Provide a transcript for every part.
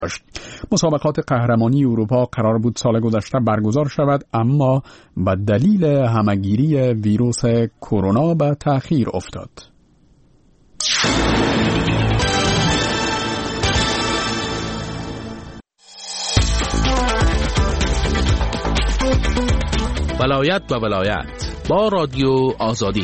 مسابقات قهرمانی اروپا قرار بود سال گذشته برگزار شود، اما به دلیل همهگیری ویروس کرونا به تأخیر افتاد. ولایت به ولایت با رادیو آزادی.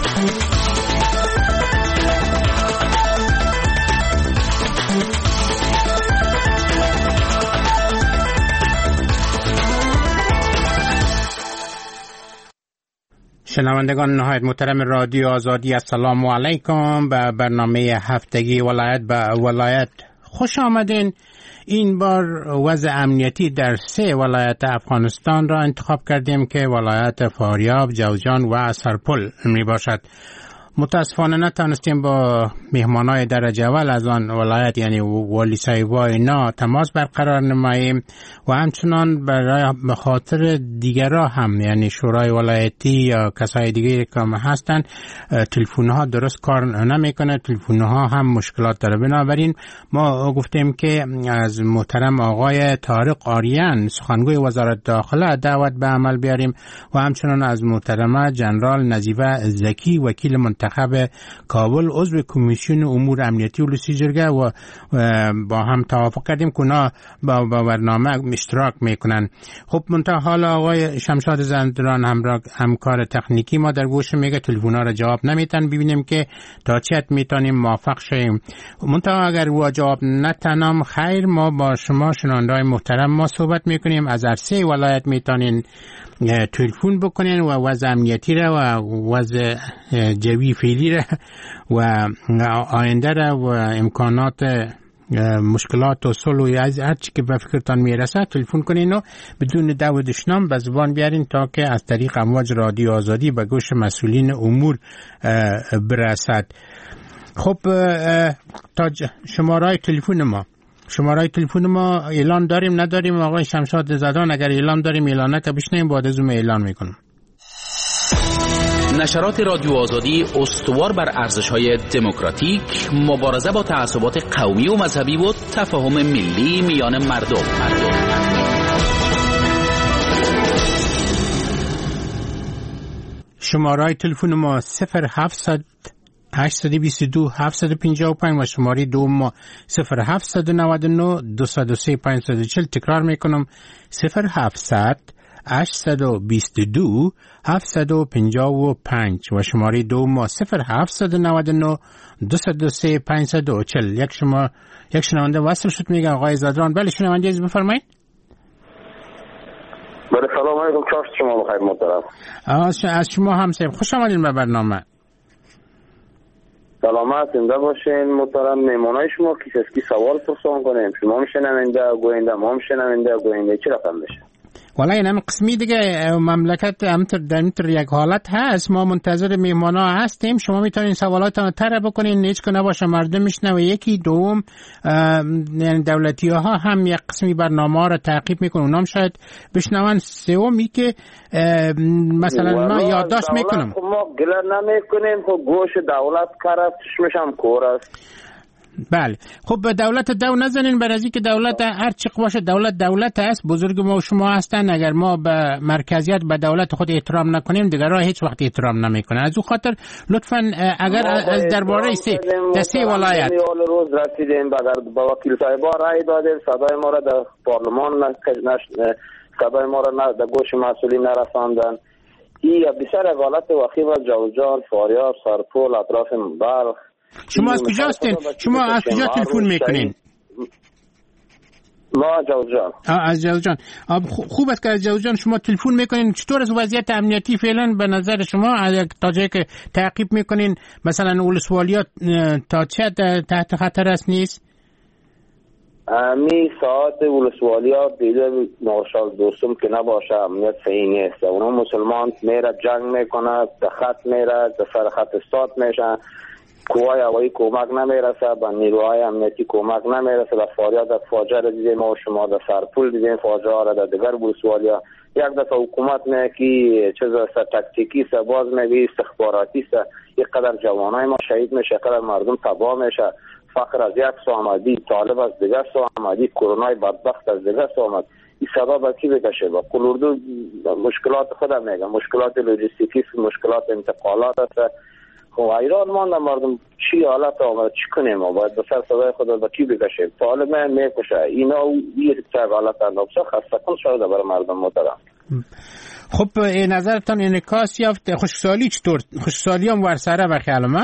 شنوندگان نهایت محترم رادیو آزادی، السلام علیکم. به برنامه هفتگی ولایت به ولایت خوش آمدین. این بار وضع امنیتی در 3 ولایت افغانستان را انتخاب کردیم که ولایت فاریاب، جوزجان و سرپل می باشد. متاسفانه نتانستیم با مهمانای درجه اول از آن ولایت یعنی والی صاحبا اینا تماس برقرار نماییم و همچنان به خاطر دیگرها هم یعنی شورای ولایتی یا کسای دیگه که هستن تلفن‌ها درست کار نمیکنه، تلفن‌ها هم مشکلات داره. بنابراین ما گفتیم که از محترم آقای طارق آریان سخنگوی وزارت داخله دعوت به عمل بیاریم و همچنان از محترمه جنرال نظیفه زکی وکیل منتخب کابل عضو کمیسیون امور امنیتی ولسی جرگه و با هم توافق کردیم که اونا با برنامه اشتراک میکنن. خب منتها حالا آقای شمشاد زندران همکار تکنیکی ما در گوش میگه تلفن‌ها را جواب نمیتن، ببینیم که تا چه حد میتونیم موافق شیم. منتها اگر او جواب نتنم خیر، ما با شما شنونده‌های محترم ما صحبت میکنیم. از هر 3 ولایت میتونین تلفن بکنین و وضع امنیتی را و وضع جوی فعلی را و آینده را و امکانات مشکلات و صلح از هر چی که به فکرتان میرسه تلفن کنین و بدون دو و دشنام به زبان بیارین تا که از طریق امواج رادیو آزادی به گوش مسئولین امور برسد. خب تا شماره تلفن ما اعلان داریم نداریم آقای شمشاد زدان؟ اگر اعلان داریم اعلان که بشنیم بعد از اون اعلان میکنم. نشرات رادیو آزادی استوار بر ارزش‌های دموکراتیک، مبارزه با تعصبات قومی و مذهبی و تفاهم ملی میان مردم. شماره تلفن ما 0700 822 755 و شماره دوم 0799 203 540. تکرار میکنم 0700 822 755 و شماره دوم 0799 203 540. یک شنونده وصل شد میگه آقای زدران. بله شنونده از بفرمایید. بله سلام علیکم، چاست شما بخیر محترم. از شما هم سیم خوش آمدین به برنامه. سلامت زنده باشین محترم. مهمانای شما کی سوال پرسان کنیم؟ شما میشنونده گوینده، ما میشنونده گوینده، چه رقم بشه؟ والا این هم قسمی دیگه مملکت همتر یک حالت هست. ما منتظر میهمانا هستیم. شما میتونین سوالاتتان طرح بکنین، هیچ که نباشه مردم میشنوه. یکی دوم یعنی دولتی ها هم یک قسمی برنامه را تعقیب میکنن، اونام شاید بشنون. سومی که مثلا ما یادداشت میکنم ما گله نمیکنیم، خب گوش دولت کار چشمش هم کور است. بله خب به دولت دو نزنین، برای از اینکه دولت هر چی باشه دولت است، بزرگ ما و شما هستن. اگر ما به مرکزیت به دولت خود احترام نکنیم دیگرها هیچ وقت احترام نمیکنن. از اون خاطر لطفاً اگر از درباره سه ولایت روز رسیدیم با وکیل صاحبا رای دادیم، صدای ما را در پارلمان صدای ما را در گوش مسئولین نرساندن. این بسیار حالت وخیم از جوزجان، فاریاب، سرپل، اطراف بلخ. شما از کجا هستین؟ شما از کجا تلفن میکنین؟ ما جوزجان. از جوزجان. خوب است که از جوزجان شما تلفن میکنین. چطور از وضعیت امنیتی فعلا به نظر شما تا جایی که تعقیب میکنین؟ مثلا ولسوالیات تا چه تحت خطر است نیست؟ می ساعت ولسوالیات دیده ناشال دوستم که نباشه امنیت صحیح نیست. اونا مسلمان میره جنگ میکنه، در خط میره، در سر خط استاد میشه، قوای هوایی کمک نمیرسه، به نیروهای امنیتی کمک نمیرسه. در فاریاب در فاجعه را دیدیم و شما در سرپل دیدیم فاجعه را، در دیگر ولسوالیا یک دفعه حکومت میگه چیز تاکتیکی است، باز میگه استخباراتی است. یک قدر جوانای ما شهید میشه، قدر مردم تباه میشه. فقر از یک سو آمدی، طالب از دیگر سو آمدی، کرونای بدبخت از دیگر سو آمد. این صدا با کی بکشه؟ با کلوردو مشکلات خودم میگم، مشکلات لوجستیکی، مشکلات انتقالات است. خب ایران مانده مردم چی حالت آمد، چی کنیم؟ ما باید به سر صدای خود با کی بکشه؟ طالب من میکشه اینا یه چه حالت انداخته خسته کن شده برای مردم محترم. خب نظرتان انعکاس یافت خوشحالی چطور؟ خوشحالی هم ورسره و خیالمه؟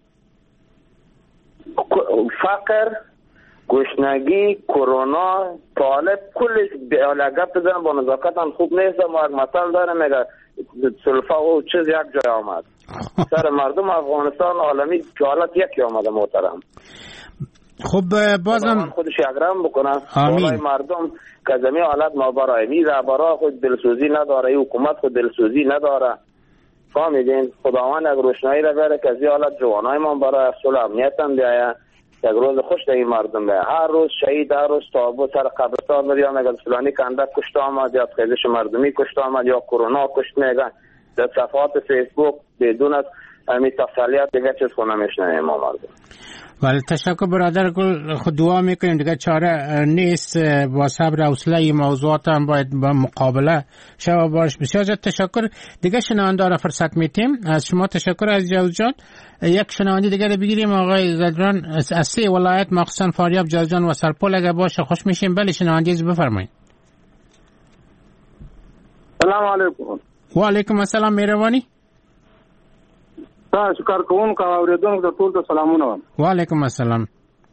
فقر، گشنگی، کرونا، طالب کلش لگب بزن با نزاکت هم خوب نیست. ما یک مثال داره میگه سلفا و چیز یک جای آمد سر مردم افغانستان عالمی که حالت یکی آمده محترم. خب بازم خودش اگرام بکنن بالای مردم که زمین حالت ما برای می رهبرا خود دلسوزی نداره، حکومت خود دلسوزی نداره. فهمیدین؟ خداوند اگر روشنایی را بره که از این حالت جوانای ما برای صلح امنیت هم بیاید، یک روز خوش در مردم بیاید. هر روز شهید، هر روز تابوت سر قبرستان بریم میگن فلانی کنده کشته آمد، یا خیزش مردمی کشته آمد، یا کرونا کشته میگن. در صفحات فیسبوک بدون از همین تسلیت دیگه چیز خونه میشنیم ما مردم. ولی تشکر برادر گل، خود دعا میکنیم دیگه چاره نیست، با صبر و حوصله موضوعات هم باید با مقابله شو باش. بسیار زیاد تشکر. دیگه شنونده را فرصت میتیم از شما. تشکر از جوزجان. یک شنونده دیگه رو بگیریم آقای زدران از 3 ولایت مخصوصا فاریاب، جوزجان و سرپل اگه باشه خوش میشیم. بله شنونده بفرمایید. سلام علیکم. و علیکم السلام مهربانی. تاسو کار کوونکو او اوریدونکو ته ټول ته سلامونه. وعلیکم السلام.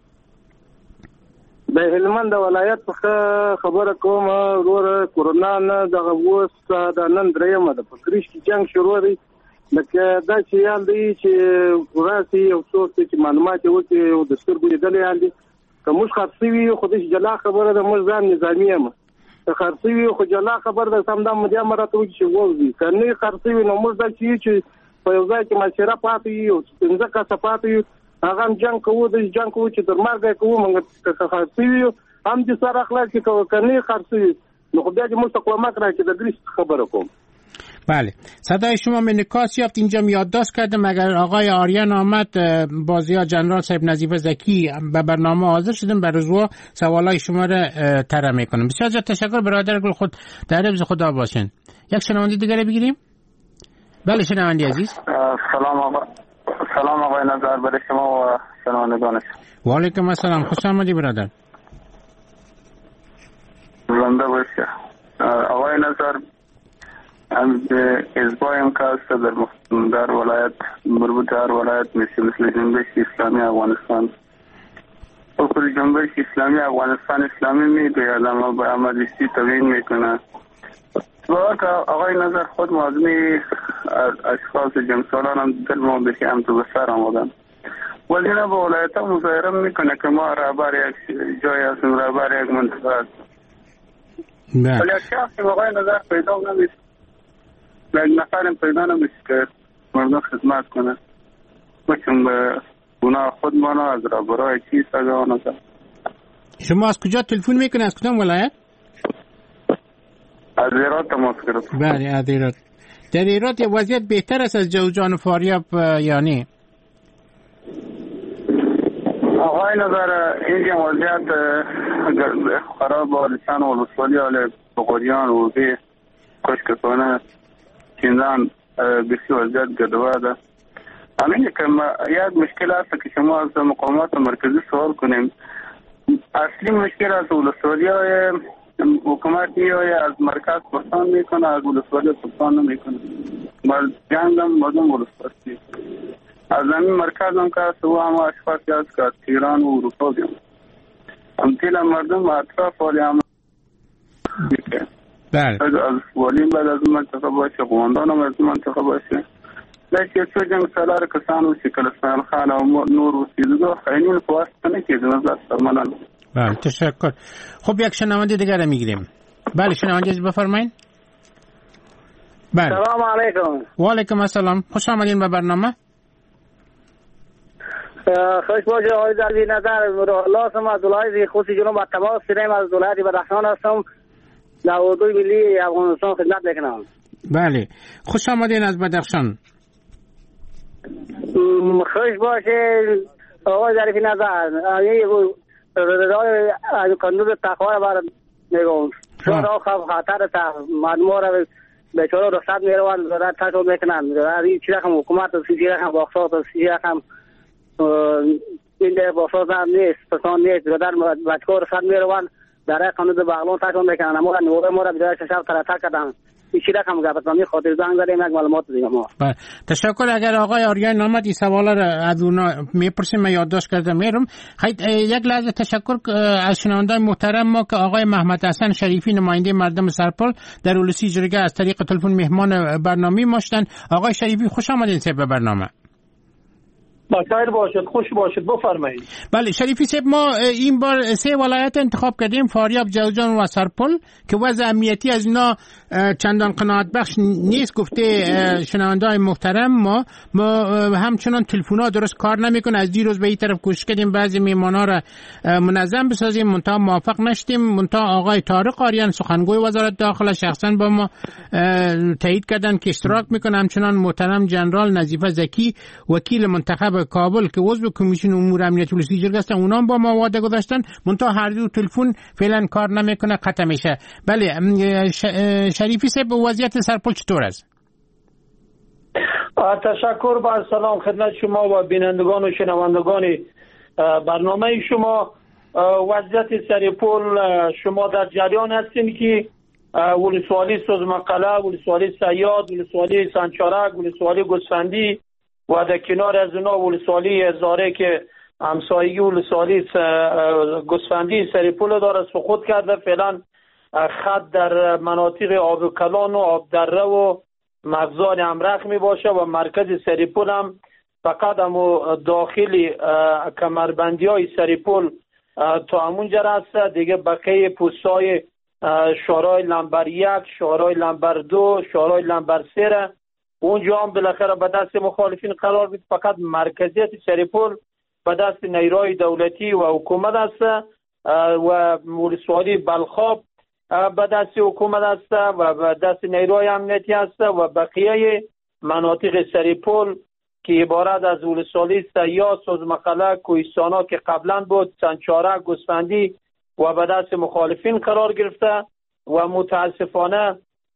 د هلمند ولایت څخه خبره کوم. ورور کورونا نه دغه اوس د نن درېمه د پکریش کې جنگ شروع دی. لکه دا چې یال دی چې وراسي او څوک چې معلومات وکړي او د سترګو لیدل یال دي که موږ خاصوي خو د جلا خبره ده. موږ ځان نظامی یم که خاصوي خو جلا خبره ده. سم دا مدیا مرته چې وږي کني خاصوي نو موږ دا چې په یو ځای کې مشره پاتې یو څنګه کا صفات یو هغه جنگ کوو د جنگ کوو چې در مرګ کوو موږ که خاصوي هم چې سره اخلاق کې کني خاصوي نو خو بیا چې مستقامت راځي د گریس خبره کوم. بله صدای شما انعکاس یافت. اینجا یادداشت کردم اگر آقای آریان آمد بازیا جنرال صاحب نظیف زکی به برنامه حاضر شدن بر روزوا سوالای شما را طرح میکنم. بسیار زیاد تشکر برادر گل، خود در حفظ خدا باشین. یک شنونده دیگه بگیریم. بله شنونده عزیز. سلام آقای نظر برای شما و شنوندگان. و علیکم السلام. خوش آمدید برادر. زنده باشه. آقای نظر ازبایم که است در ولایت مربوط هر ولایت مثل جنبش اسلامی افغانستان و خود جنبش اسلامی افغانستان اسلامی میگوید اما به عملیستی توهین میکنه. که آقای نظر خود مازمی اشخاص جنگسالان هم دل ما بشی هم تو بسر آمدن ولی نه به ولایت ها مظاهره میکنه که ما رهبر یک جای هستیم، رهبر یک منطقه هستیم. ولی یک شخصی آقای نظر پیدا نمیشه، یک نفرم پیدا نمیشه که مردم خدمت کنه. بچون به گناه خود مانا از رهبرهای چی سگاه نزد. شما از کجا تلفن میکنه؟ از کدام ولایت؟ از ایراد تماس گرفت. بله از ایراد. در ایراد وضعیت بهتر است از جوزجان و فاریاب یعنی؟ آقای نظر اینجا وضعیت خراب و لسان و لسوالی حال بقریان و بی کشکتانه چندان بسی وضعیت گردوه. همینه که یک مشکل هست که شما از مقامات مرکزی سوال کنیم. اصلی مشکل از ولسوالی های حکومت میای از مرکز پرسان میکنه، از ولسوالی پرسان نمیکنه. جنگ هم مردم ولسوالی از زمین مرکز هم که هست و همه اشخاصی هست که از ایران و اروپا بیان هم تیل مردم اطراف والی هم از والیم بعد از منطقه باشه، قواندان هم از منطقه باشه. لیکن چو جنگ سالار کسانو شکل اسماعیل خان و نور و سیدو خیلین پواسطه نکیده نظر سرمانان. بله تشکر. خب یک شنونده دیگر رو میگیریم. بله شنونده بفرمایید. بله. سلام علیکم. و علیکم السلام. خوش آمدین به برنامه. خوش باشه آقای زلوی نظر. الله هستم از ولایت خوصی جنوب اتباع سریم از ولایت بدخشان هستم. در اردوی ملی افغانستان خدمت میکنم. بله خوش آمدین از بدخشان. خوش باشه. آقای ظریفی نظر رای قانون تقوی بر میگم چون خطر تا مردم را بیچاره رخصت میروند دارد تشکر میکنند این چیز هم حکومت و چیز هم باقصات و چیز هم این در باقصات هم نیست پسان نیست در بچه رخصت میروند در قانون بغلان تشکر میکنند اما نوره ما را بیدار شب ترتر کردن این چیز هم گفتم خاطر زنگ زدیم یک معلومات دیگه ما. تشکر. اگر آقای آریان نامد این سوالا را از اونا میپرسیم من یادداشت کرده میرم. یک لحظه تشکر از شنوندگان محترم ما که آقای محمد حسن شریفی نماینده مردم سرپل در اولسی جرگه از طریق تلفن مهمان برنامه ماشتن. آقای شریفی خوش آمدین به برنامه. بخیر باشد، خوش باشد، بفرمایید. بله شریفی صاحب، ما این بار 3 ولایت انتخاب کردیم، فاریاب، جوزجان و سرپل، که وضع امنیتی از اینا چندان قناعت بخش نیست. گفته شنونده‌های محترم ما همچنان تلفن‌ها درست کار نمیکنه. از دیروز به این طرف کوشش کردیم بعضی میهمانا را منظم بسازیم، منتها موفق نشدیم. منتها آقای طارق آریان سخنگوی وزارت داخله شخصا با ما تایید کردن که اشتراک میکنه. همچنان محترم جنرال نظیفه زکی وکیل منتخب کابل که عضو کمیسیون امور امنیت ولسی جرگه هستن، اونام با ما وعده گذاشتن، منتها هر دو تلفن فعلا کار نمیکنه، قطع میشه. بله شریفی صاحب، وضعیت سرپل چطور است؟ تشکر. با سلام خدمت شما و بینندگان و شنوندگان برنامه شما. وضعیت سرپل شما در جریان هستین که ولسوالی سوزمقله، ولسوالی سیاد، ولسوالی سنچارک، ولسوالی گوسفندی و در کنار از اونا ولسوالی زاره که همسایگی ولسوالی گوسفندی سرپل داره سقوط کرده. فعلا خط در مناطق آب کلان و آب دره و مغزان امرخ می باشه و مرکز سرپل هم فقط هم داخل کمربندی های سرپل تا همونجا هست. دیگه بقیه پوستای شورای لمبر 1، شورای لمبر 2، شورای لمبر 3 اونجا هم بالاخره به دست مخالفین قرار بود. فقط مرکزیت سرپل به دست نیروهای دولتی و حکومت است و ولسوالی بلخاب به دست حکومت است و به دست نیروهای امنیتی است و بقیه مناطق سرپل که عبارت از ولسوالی سیاد، سوزمقله، کوهستانا که قبلا بود، سنچارک، گوسفندی و به دست مخالفین قرار گرفته و متاسفانه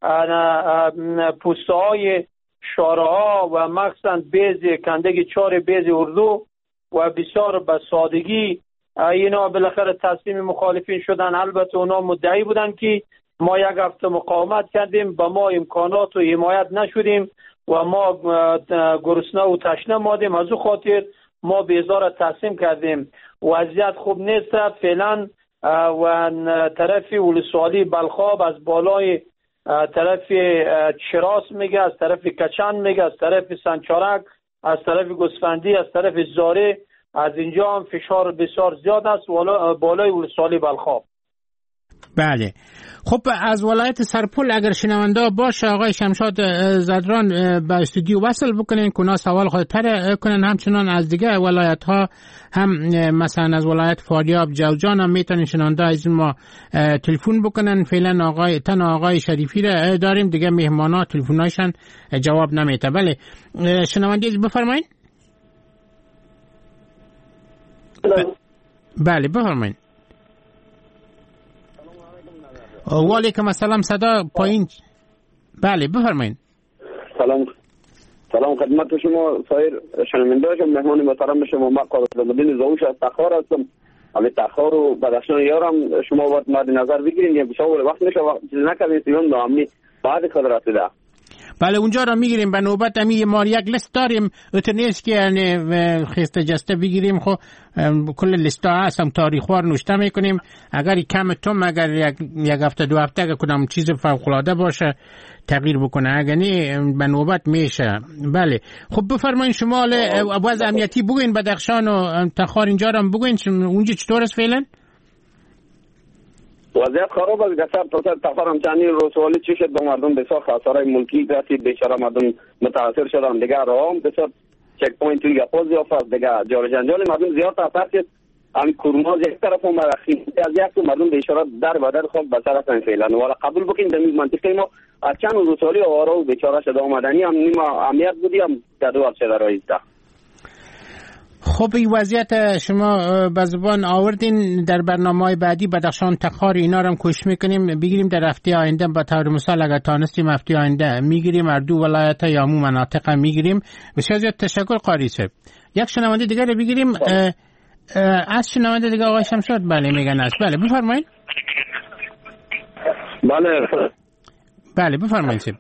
پوسته‌های شارع‌ها و مخصوصا بیز کندگی 4 بیز اردو و بسیار به سادگی اینا بالاخره تسلیم مخالفین شدن. البته اونا مدعی بودن که ما یک هفته مقاومت کردیم، به ما امکانات و حمایت نشدیم و ما گرسنه و تشنه مادیم، از او خاطر ما بیزار تسلیم کردیم. وضعیت خوب نیست فعلا و طرف ولسوالی بلخاب از بالای طرف چراس میگه، از طرف کچن میگه، از طرف سنچارک، از طرف گوسفندی، از طرف زاره، از اینجا هم فشار بسیار زیاد است بالای ولسوالی بلخاب. بله خب، از ولایت سرپل اگر شنونده باشه آقای شمشاد زدران به استودیو وصل بکنین که سوال خودتر کنن. همچنان از دیگه ولایت ها هم مثلا از ولایت فاریاب، جوزجان هم میتونن شنونده از ما تلفن بکنن. فعلا آقای شریفی را داریم، دیگه مهمانا تلفنایشان جواب نمیده. بله شنونده بفرمایید. بله بفرمایید. و علیکم السلام. صدا پایین. بله بفرمایید. سلام خدمت شما سایر شنوندگان، مهمان محترم شما. ما قادرالدین زاوش از تخار هستم. علی تخار و بدخشان یارم. شما باید مد نظر بگیرید یا بسیار وقت میشه چیز نکردید سیون ناامنی بعد خبر رسیده. بله اونجا را میگیریم به نوبت. ما یک لیست داریم، اتنیست که یعنی خسته جسته بگیریم. خب کل لیست ها هستم تاریخوار نوشته میکنیم. اگر کم توم، اگر یک هفته 2 هفته اگر کنم چیز فوق العاده باشه تغییر بکنه، اگر نه به نوبت میشه. بله خب بفرمایید شما وضع امنیتی بگوین بدخشان و تخار اینجا را بگوین اونجا چطور است فعلا؟ وضعیت خراب است. گفتم تخار همچنین رسوالی چی شد با مردم بسیار خسارای ملکی رسید، بیچاره مردم متاثر شدن. دیگه راه بسیار چک پوینت توی گپاز یافت، دیگه جار جنجال مردم زیاد تاثیر شد. همین کرونا یک طرف هم برخی از یک تو مردم بیچاره در بدر خواب بسر هستن فعلا. ولی قبول بکنید در منطقه ما از چند رسوالی آوارا و بیچاره شده آمدنی هم نیم اهمیت بودی هم دو شده رایزده. خب این وضعیت شما به زبان آوردین، در برنامه‌های بعدی بدخشان، تخار اینا رو هم کوشش میکنیم بگیریم در هفته آینده. به طور مثال اگر تانستیم هفته آینده میگیریم، هر دو ولایت یا مو مناطق هم میگیریم. بسیار زیاد تشکر قاری صاحب. یک شنونده دیگه رو بگیریم. از شنونده دیگه آقای شمشاد بله میگن است. بله بفرمایید. بله بفرمایید صاحب.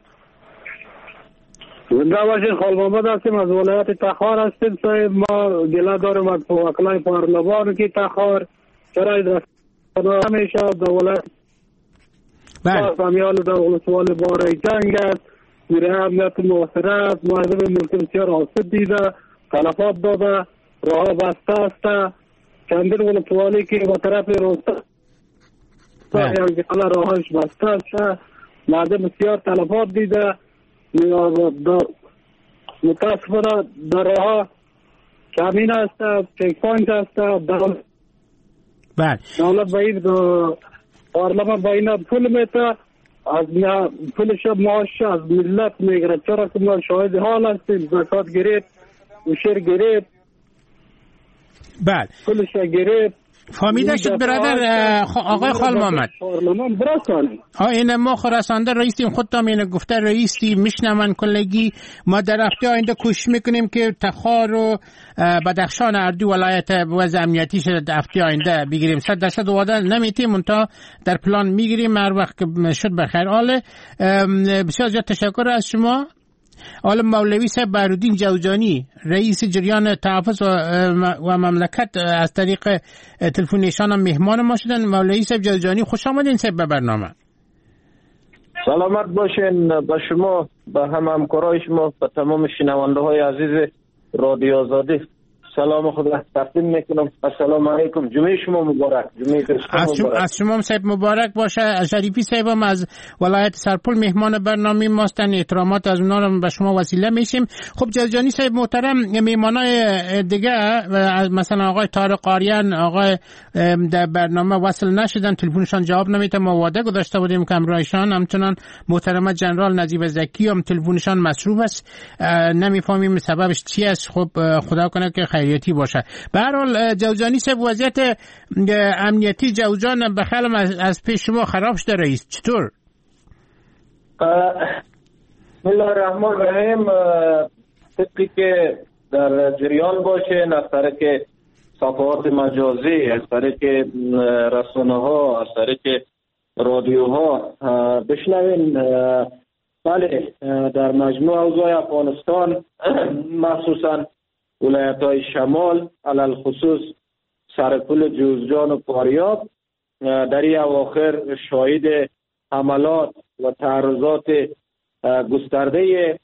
زنده باشین. خال محمد هستیم از ولایت تخار هستیم صاحب. ما گله داریم از وکلای پارلمان که تخار چرا ادرس همیشه در ولایت فامیال در ولسوال باره جنگ است. میره امنیت محاصره معظم ملک بسیار آسیب دیده، تلفات داده، راه بسته است. چندین ولسوالی که با طرف روستا یعنی قلعه راهش بسته است، مردم بسیار تلفات دیده. متاسفانه در راه کمین است، چک پوینت است. دولت به این پارلمان به این پول میده، از پولش معاش از ملت میگره. چرا که ما شاهد حال هستیم، زکات گرفت، وشیر گرفت، پولش گرفت. فهمیده شد برادر آقای خال محمد. این ما خراسانده رئیسیم، خودتام اینو گفته رئیسی میشنون کلگی. ما در هفته آینده کوشش میکنیم که تخار و بدخشان اردو ولایت وضع امنیتی شد هفته آینده بگیریم. 100% وعده نمیتیم منتها در پلان میگیریم هر وقت شد بخیر. آله بسیار زیاد تشکر از شما. آل مولوی صاحب بهرالدین جوزجانی رئیس جریان تحفظ و مملکت از طریق تلفن نشان مهمان ما شدن. مولوی صاحب جوزجانی خوش آمدین صاحب به برنامه. سلامت باشین به شما، به همکارای شما، به تمام شنونده های عزیز رادیو آزادی سلام خدا تقدیم میکنم. السلام علیکم. جمعه شما مبارک. از شما صاحب مبارک باشه. شریفی صاحبم از ولایت سرپل مهمان برنامه ماستن، احترامات از اونا رو به شما وسیله میشیم. خب جوزجانی صاحب محترم، مهمانای دیگه مثلا آقای طارق قاریان آقای در برنامه وصل نشدن، تلفنشان جواب نمیده. ما وعده گذاشته بودیم که همراهشان، همچنان محترم جنرال نجیب زکی هم تلفنشان مصروف است، نمیفهمیم سببش چی است. خب خدا کنه که خیریتی باشه. به هر حال جوزجانی صاحب وضعیت امنیتی جوزجان بخلم از پیش شما خراب شده رئیس، چطور؟ بسم الله الرحمن الرحیم. طبقی که در جریان باشه از طریق صفحات مجازی، از طریق رسانه ها، از طریق رادیو ها بشنوین. بله در مجموع اوضاع افغانستان مخصوصا ولایت های شمال علل خصوص سرپل جوزجان و پاریاب در این اواخر شاهد حملات و تعرضات گسترده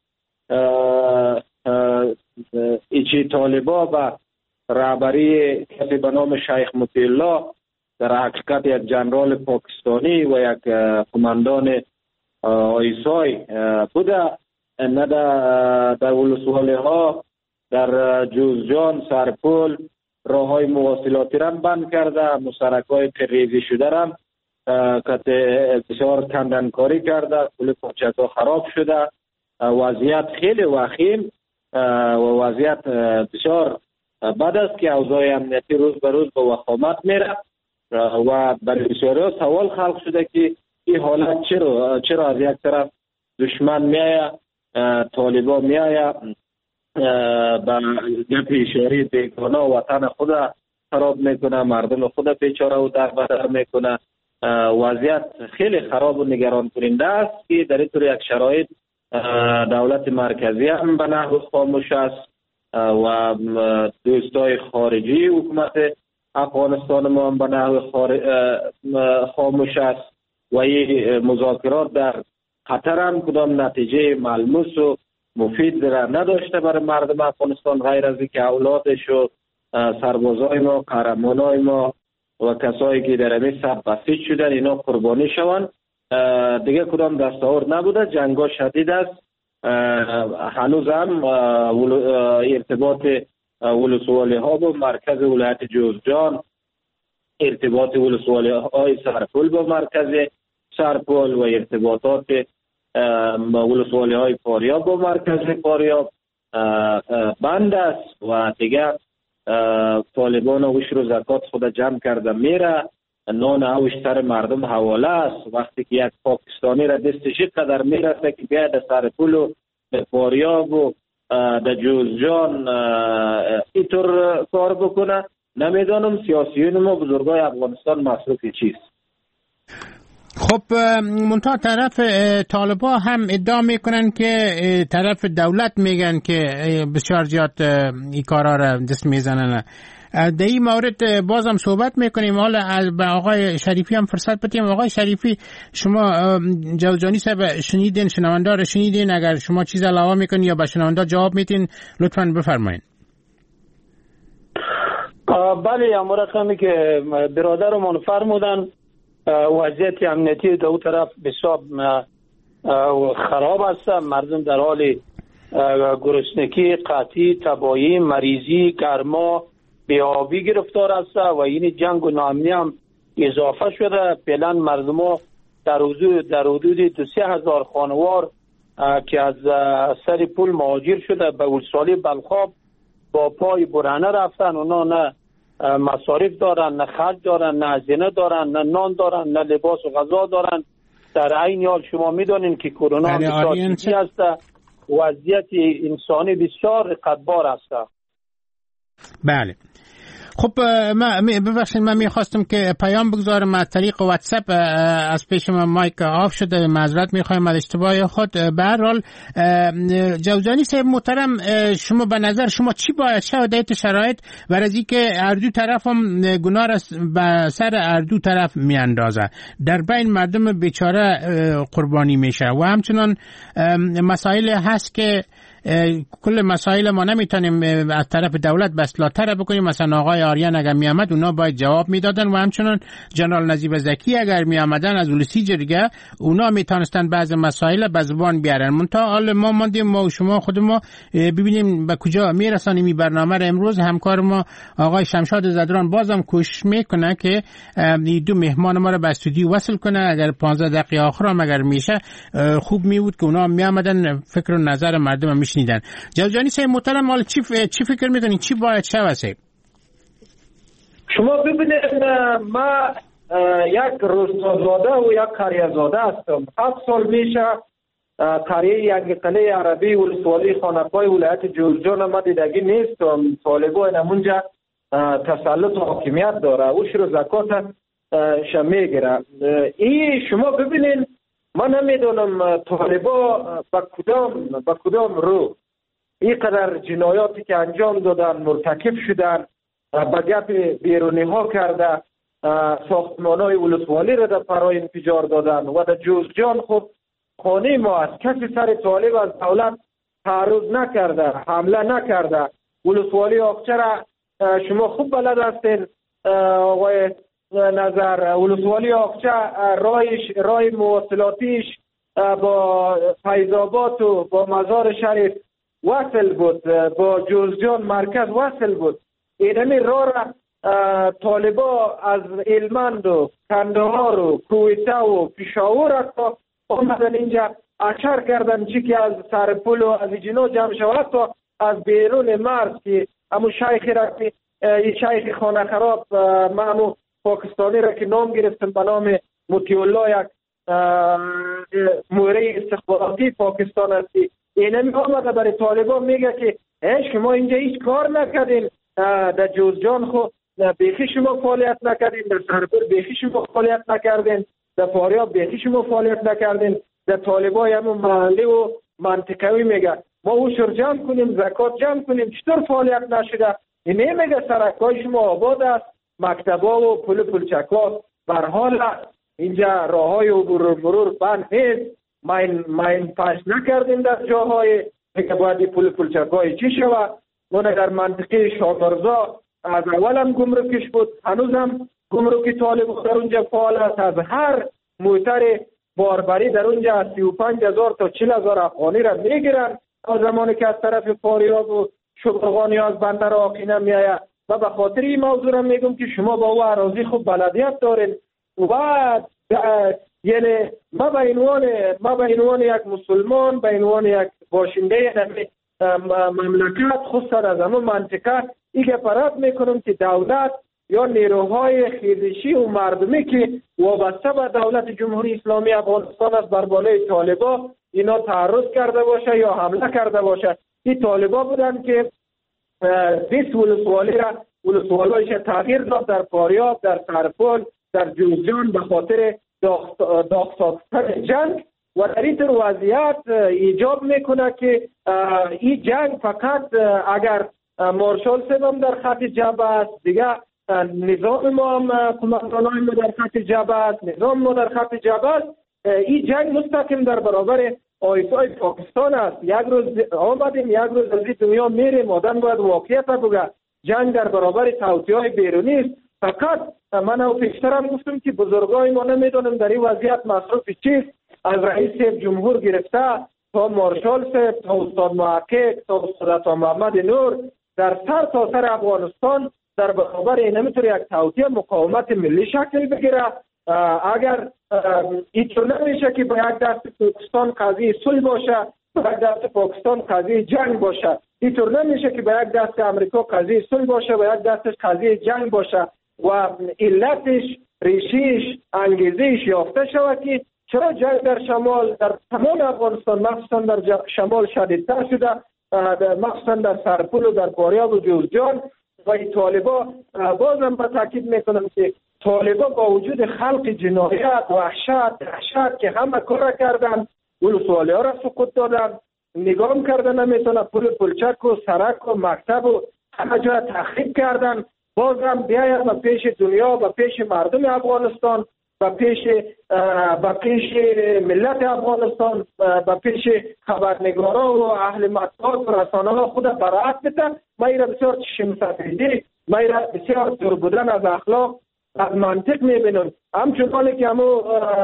ایچی طالبا و رهبری کسی به نام شیخ مطیع الله در حقیقت یک جنرال پاکستانی و یک قماندان آیسای بوده. نه در ولسوالی ها در جوزجان، سرپل راه های مواصلاتی را بند کرده، مسرک های ریزی شده را بسیار کندنکاری کرده، کل پاچک ها خراب شده. وضعیت خیلی وخیم و وضعیت بسیار بد است که اوضاع امنیتی روز به روز به وخامت میره و برای بسیاری ها سوال خلق شده که این حالت چرا از یک طرف دشمن میآید، طالبان میآید با گپ اشاری بیگانه وطن خود خراب میکنه، مردم خود بیچاره و در بدر میکنه. وضعیت خیلی خراب و نگران کننده است که در این طور یک شرایط دولت مرکزی هم به نحو خاموش است و دوستای خارجی حکومت افغانستان ما هم به نحو خاموش است و این مذاکرات در قطر هم کدام نتیجه ملموس و مفید را نداشته برای مردم افغانستان، غیر از اینکه اولادش و سربازای ما، قهرمانای ما و کسایی که در همین صف بسیج شدن اینا قربانی شوند. دیگه کدام دستاورد نبوده. جنگا شدید است. هنوز هم ارتباط ولسوالی ها با مرکز ولایت جوزجان، ارتباط ولسوالی های سرپل با مرکز سرپل و ارتباطات ولسوالی های پاریاب با مرکز پاریاب بند است و دیگه طالبان اوش رو زکات خود جمع کرده میره، نان اوش سر مردم حواله است. وقتی که یک پاکستانی را دستش قدر میرسه که بیاید سر پول و فاریاب و در جوزجان اینطور کار بکنه، نمیدانم سیاسیون ما بزرگای افغانستان مصروف چیست. خب منتها طرف طالبا هم ادعا میکنن که طرف دولت میگن که بسیار زیاد این کارا را دست میزنن. در این مورد بازم صحبت میکنیم. حالا به آقای شریفی هم فرصت بدیم. آقای شریفی، شما جوزجانی صاحب شنیدین، شنونده را شنیدین؟ اگر شما چیز علاوه میکنین یا به شنونده جواب میتین لطفاً بفرمایید. بله، اما رقمی که برادرمون فرمودن وضعیت امنیتی در اون طرف بسیار خراب است. مردم در حال گرسنگی قحطی، تباهی، مریضی، گرما، بی‌آبی گرفتار است و این جنگ و ناامنی هم اضافه شده. فعلا مردم ها در حدود 2-3 هزار خانوار که از سر پول مهاجر شده به ولسوالی بلخاب با پای برهنه رفتن. اونا نه مصارف دارن، نه خرج دارن، نه هزینه دارن، نه نان دارن، نه لباس و غذا دارن. در عین حال شما میدونین که کرونا بسیار جدی است، وضعیت انسانی بسیار رقتبار است. بله. خب ببخشید، من میخواستم که پیام بگذارم از طریق واتساپ، از پیش من مایک آف شده، معذرت میخوایم از اشتباه خود. به هر حال جوزجانی صاحب محترم، شما به نظر شما چی باید شود در شرایط ورزی که اردو طرف هم گناه به سر اردو طرف میاندازه، در بین مردم بیچاره قربانی میشه و همچنان مسائل هست که کل مسائل ما نمیتونیم از طرف دولت بسلاتر بکنیم. مثلا آقای آریان اگر می آمد اونا باید جواب میدادن و همچنان جنرال نجیب زکی اگر می آمدن از ولسی جرگه اونا میتونستن بعض مسائل به زبان بیارن. منتها حال ما ماندیم، ما و شما خود ما ببینیم به کجا میرسانیم این برنامه را. امروز همکار ما آقای شمشاد زدران بازم کوشش میکنه که دو مهمان ما را به استودیو وصل کنه. اگر 15 دقیقه آخر هم اگر میشه خوب میبود که اونا می آمدن فکر و نظر مردم میشنیدن. جوزجانی صاحب محترم، مال چی فکر میکنین چی باید شود؟ شما ببینید، ما یک روستازاده و یک قریه‌زاده هستم. 7 سال میشه قریه ینگقله عربی ولسوالی خانقای ولایت جوزجان ما دیدگی نیستم. طالبان همونجا تسلط و حاکمیت داره، اوش رو زکات میگیره. این شما ببینید، ما نمیدونم طالبا با کدام رو اینقدر جنایاتی که انجام دادن مرتکب شدن، با گپ بیرونی ها کرده، ساختمان های ولسوالی را در پرای انفجار دادن و در جوزجان خب خانه ما است. کسی سر طالب از دولت تعرض نکرده، حمله نکرده. ولسوالی آقچه را شما خوب بلد هستین آقای نظر. ولسوالی آقچه رای مواصلاتیش با فیض‌آباد و با مزار شریف وصل بود، با جوزجان مرکز وصل بود. اینمی راه را طالبا از هلمند و کندهار و کویته و پشاور تا آمدن اینجا اشار کردن چی که از سر پل و از جنو جمع شود تا از بیرون مرز که همون شیخی را که شیخ خانه خراب همون پاکستانی را که نام گرفتن به نام مطیعالله، یک موره استخباراتی پاکستان هستی. اینمی آمده برای طالبان میگه که شما اینجا هیچ کار نکردین، در جوزجان خود بیخی شما فعالیت نکردین، در سرپور بیخی شما فعالیت نکردین، در فاریاب بیخی شما فعالیت نکردین. در طالبای همون محلی و منطقوی میگه ما اوشر جمع کنیم، زکات جمع کنیم، چطور فعالیت نشده؟ این میگه سرکای شما آباد است، مکتبا و پلچکات بر حال اینجا راههای مرور بند نیست. ماین پاش نکردیم در جاهای که باید پلچکای چی شود. من در منطقه شامرزا از اول هم گمرکش بود، هنوز هم گمرکی طالب در اونجا فعال است. از هر موتر باربری در اونجا 35,000 تا 40,000 افغانی را میگیرن از زمانی که از طرف فاریاب و شبرغانی از بندر آقینه میآید. و به خاطر این موضوع را میگم که شما با او اراضی خوب بلدیت دارین و یعنی ما به عنوان یک مسلمان، به عنوان یک باشنده مملکت، خصوصا از همون منطقه این گپرات میکنم که دولت یا نیروهای خیزشی و مردمی که وابسته به دولت جمهوری اسلامی افغانستان است بر بالای طالبا اینا تعرض کرده باشه یا حمله کرده باشه. این طالبا بودن که 20 ولسوالیش تغییر داد در فاریاب، در سرپل، در جوزجان به خاطر داغ ساختن جنگ و در این وضعیت ایجاب میکنه که این جنگ فقط اگر مارشال سبم در خط جبهه است، دیگه نظام ما هم کماندانای ما در خط جبهه است، نظام ما در خط جبهه است. این جنگ مستقیم در برابر آیسای پاکستان است. یک روز آمدیم، یک روز از این دنیا میریم. آدم باید واقعیت بگه. جنگ در برابر توطئه‌های بیرونی است. فقط من او پیشترم گفتم که بزرگای ما نمیدونم در این وضعیت مصروف چیست، از رئیس جمهور گرفته تا مارشال صاحب تا استاد محقق تا استاد محمد نور در سر تا سر افغانستان در برابر این نمیتونه یک توطئه مقاومت ملی شکل بگیره. اگر اینطور نمیشه که با یک دست پاکستان قضیه صلح باشه، با یک دست پاکستان قضیه جنگ باشه، اینطور نمیشه که با یک دست امریکا قضیه صلح باشه و یک دستش قضیه جنگ باشه و علتش، ریشیش، انگیزش یافته شود که چرا جنگ در شمال در تمام افغانستان مخصوصا در شمال شدیدتر شده، مخصوصا در سرپل و در فاریاب و جوزجان. و این طالبا بازم با تاکید میکنم که طالبا با وجود خلق جنایت، وحشت که همه کار کردن، ولسوالی ها را سقوط دادن، نگاه کردن نمیتونه، پلچک و سرک و مکتب و همه جا تخریب کردن. بازم بیاید به پیش دنیا، به پیش مردم افغانستان، به پیش ملت افغانستان، به پیش خبرنگارا و اهل مطبوعات و رسانه ها خود براعت بده. ما ایرا بسیار چشم سفیدی، ما ایرا بسیار دور بودن از اخلاق، از منطق میبینم. همچنان که همو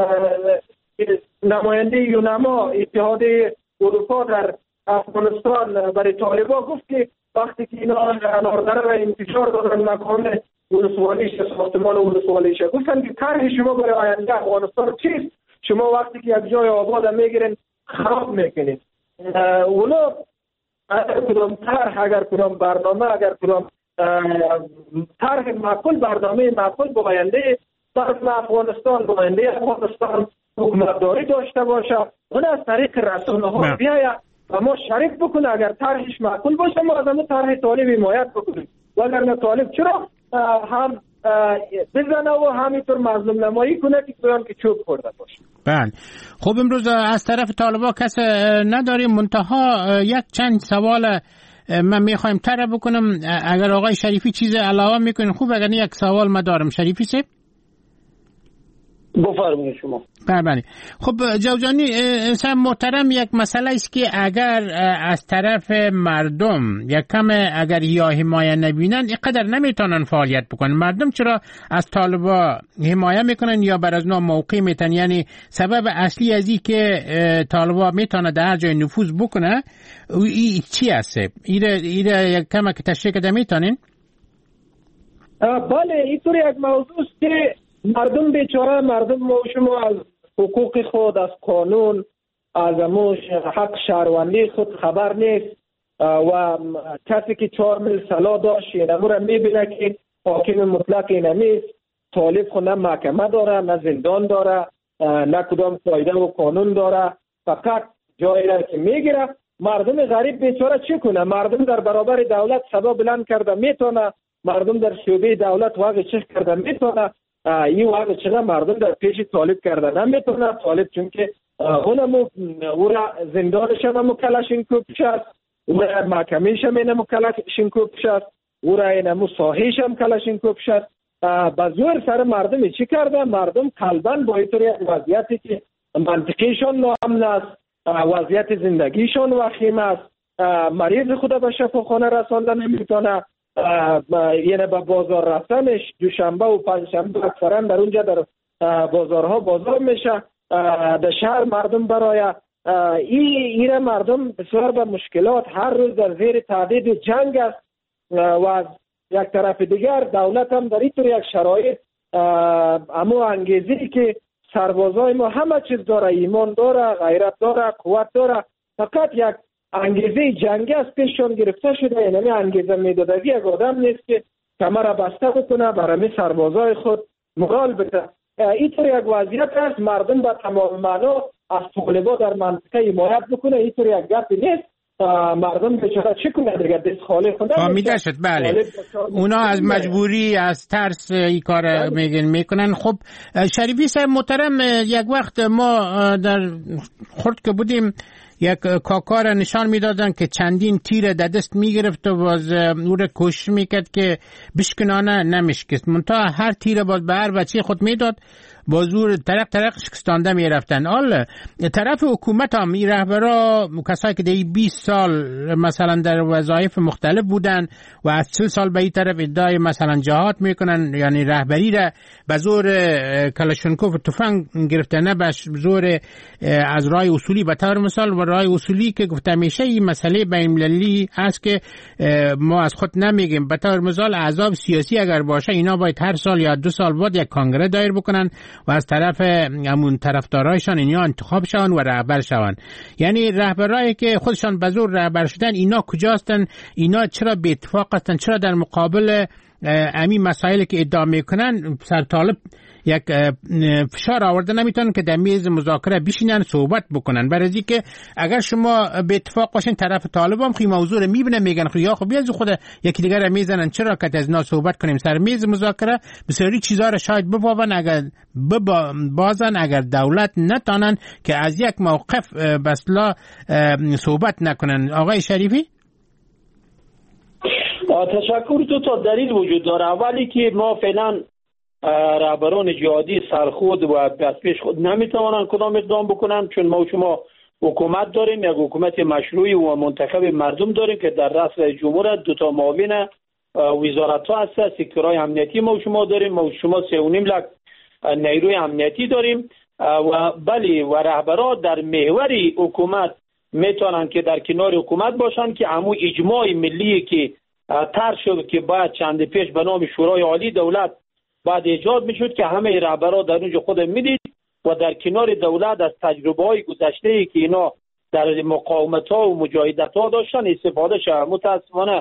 نماینده یونما اتحادیه اروپا در افغانستان برای طالبا گفت که وقتی که اینا اناردره را انتشار دادن مکان ولسوالیش، ساختمان ولسوالیش، گفتن که طرح شما برای آینده افغانستان چیست؟ شما وقتی که یک جای آباد میگیرین خراب میکنید. اونا اگر کدام طرح، اگر کدام برنامه، اگر کدام طرح معقول، برنامه معقول با آینده افغانستان، با آینده افغانستان حکومتداری داشته باشه، اون از طریق رسانه ها بیاید و ما شریک بکنه. اگر طرحش معقول باشه ما از همون طرح طالب حمایت بکنیم، و اگر نه طالب چرا هم بزنه و همینطور مظلوم نمایی کنه که تویان که چوب خورده باشه. بله. خب امروز از طرف طالبا کس نداریم، منتها یک چند سوال من میخوایم طرح بکنم. اگر آقای شریفی چیز علاوه میکنین خوب، اگر یک سوال من دارم. شریفی صاحب بفرمایید شما. بله. خب جوجانی انسان محترم، یک مسئله است که اگر از طرف مردم یک کم اگر یا حمایت نبینن اینقدر نمیتونن فعالیت بکنن. مردم چرا از طالبا حمایت میکنن یا بر از نوع موقع میتن؟ یعنی سبب اصلی از این که طالبا میتونه در هر جای نفوذ بکنه ای چی هست؟ ایره یک کم که تشریح کده میتونین؟ بله، اینطور یک موضوع است که مردم بیچاره، مردم ما شما از حقوق خود، از قانون، از حق شهروندی خود خبر نیست و کسی که 4 میل سلا داشت اینمو را میبینه که حاکم مطلق اینمیست. طالب خود نه محکمه داره، نه زندان داره، نه کدام قاعده و قانون داره، فقط جایی را که میگیره. مردم غریب بیچاره چی کنه؟ مردم در برابر دولت صدا بلند کرده میتونه، مردم در شعبه دولت واقع چه کرده میتونه، این واقع چه مردم در پیش طالب کرده نمیتونه. طالب چون که او را زندانش هم کلاشینکوف است، او را محکمهش هم کلاشینکوف است، او را اینمو ساحیش هم کلاشینکوف است. با زور سر مردم چی کرده؟ مردم قلباً با اینطوری وضعیتی که منطقیشان ناامن است، وضعیت زندگیشان وخیم است، مریض خود به شفاخانه رسانده نمیتونه، یعنی به بازار رفتنش دوشنبه و پنجشنبه اکثرا در اونجا در بازارها بازار میشه. در شهر مردم برای این مردم بسیار به مشکلات، هر روز در زیر تهدید جنگ است و از یک طرف دیگر دولت هم در اینطور یک شرایط اما انگیزی که سربازای ما همه چیز داره، ایمان داره، غیرت داره، قوت داره، فقط یک انگیزه جنگی از پیششان گرفته شده. یعنی انگیزه میدادگی یک آدم نیست که کمر بسته بکنه برای سربازای خود مورال بده. اینطور یک وضعیت است. مردم با تمام معنا از طالبان در منطقه حمایت بکنه. اینطور یک گپ نیست. مردم بیچاره چه کنه دیگه؟ دست خالی خونده میشه. بله، اونا از مجبوری، از ترس این کار میکنن. خب شریفی صاحب محترم، یک وقت ما در خرد که بودیم یک کاکار نشان میدادن که چندین تیر در دست میگرفت و باز او را کوشش میکرد که بشکنانه، نمیشکست. منتها هر تیر باز به هر بچه خود میداد، با زور ترق شکستانده میرفتن. حالا طرف حکومت هم این رهبرا کسایی که در 20 سال مثلا در وظایف مختلف بودن و از 40 سال به این طرف ادعای مثلا جهاد میکنن، یعنی رهبری را به زور کلاشینکوف تفنگ گرفته، نه به زور از راه اصولی. به طور مثال و راه اصولی که گفته میشه این مسئله بین المللی است که ما از خود نمیگیم. به طور مثال احزاب سیاسی اگر باشه اینا باید هر سال یا 2 سال بعد یک کنگره دایر بکنن و از طرف همون طرفدارایشان اینا انتخاب شون و رهبر شون. یعنی رهبرایی که خودشان به زور رهبر شدن اینا کجاستن؟ اینا چرا به اتفاق هستن؟ چرا در مقابل همین مسائلی که ادعا میکنن سر طالب یک فشار آورده نمیتونن که در میز مذاکره بشینن صحبت بکنن؟ برای اینکه اگر شما به اتفاق باشین طرف طالب هم خیلی موضوع رو میبینن، میگن خب یا خب بیاز خود یکی دیگر رو میزنن، چرا که از اینا صحبت کنیم سر میز مذاکره؟ بسیاری چیزا رو شاید ببابن اگر بازن، اگر دولت نتانن که از یک موقف بسلا صحبت نکنن. آقای شریفی تشکر. 2 تا دلیل وجود داره. اولی که ما فعلا رهبران جهادی سرخود و از پیش خود نمیتوانند کدام اقدام بکنن، چون ما و شما حکومت داریم، یک حکومت مشروعی و منتخب مردم داریم که در رأس جمهور 2 تا معاون وزارت ها هست. سکتورهای امنیتی ما و شما داریم، ما و شما 3.5 لک نیروی امنیتی داریم و بلی و رهبران در محور حکومت میتونن که در کنار حکومت باشن که همون اجماع ملی که طرح شد که بعد چند پیش به نام شورای عالی دولت بعد ایجاد میشد که همه رهبرا در اونجا خود میدید و در کنار دولت از تجربه های گذشته که اینا در مقاومت ها و مجاهدت ها داشتن استفاده شد. متاسفانه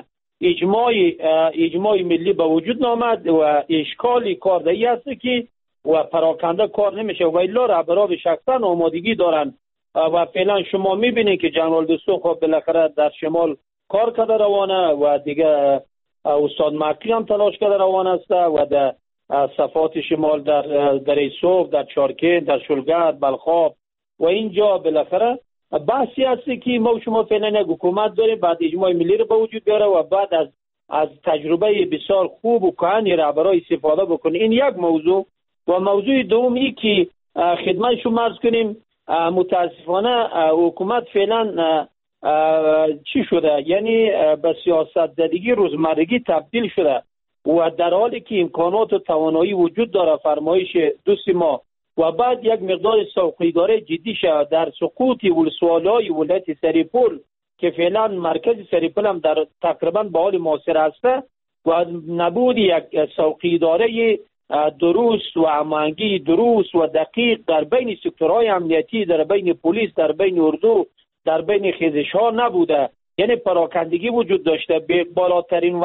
اجماع ملی به وجود نامد و اشکالی کاردهی هست که و پراکنده کار نمیشه و الا رهبرا به شخصا آمادگی دارن و فعلا شما میبینید که جنرال دوستو خب بالاخره در شمال کار کرده روانه و دیگه استاد مکی هم تلاش کرده روانه است و در صفات شمال در ایسوف، در چارکین، در شلگرد، بلخاب و اینجا بالاخره بحثی هستی که ما شما فعلا یک حکومت داریم بعد اجماع ملی رو به وجود بیاره و بعد از تجربه بسیار خوب و کهنی رهبرای استفاده بکنه. این یک موضوع. و موضوع دومی که خدمت شما عرض کنیم، متاسفانه حکومت فعلا چی شده؟ یعنی به سیاست زدگی روزمرگی تبدیل شده و در حالی که امکانات و توانایی وجود داره فرمایش 2 ماه و بعد یک مقدار سوقیداری جدی شد در سقوط ولسوالای ولایت سریپول که فعلا مرکز سریپول هم در تقریبا به حال معاصر است و نبود یک سوقیداری درست و هماهنگی درست و دقیق در بین سکتورهای امنیتی، در بین پلیس، در بین اردو، در بین خیزش ها نبوده. یعنی پراکندگی وجود داشته. به بالاترین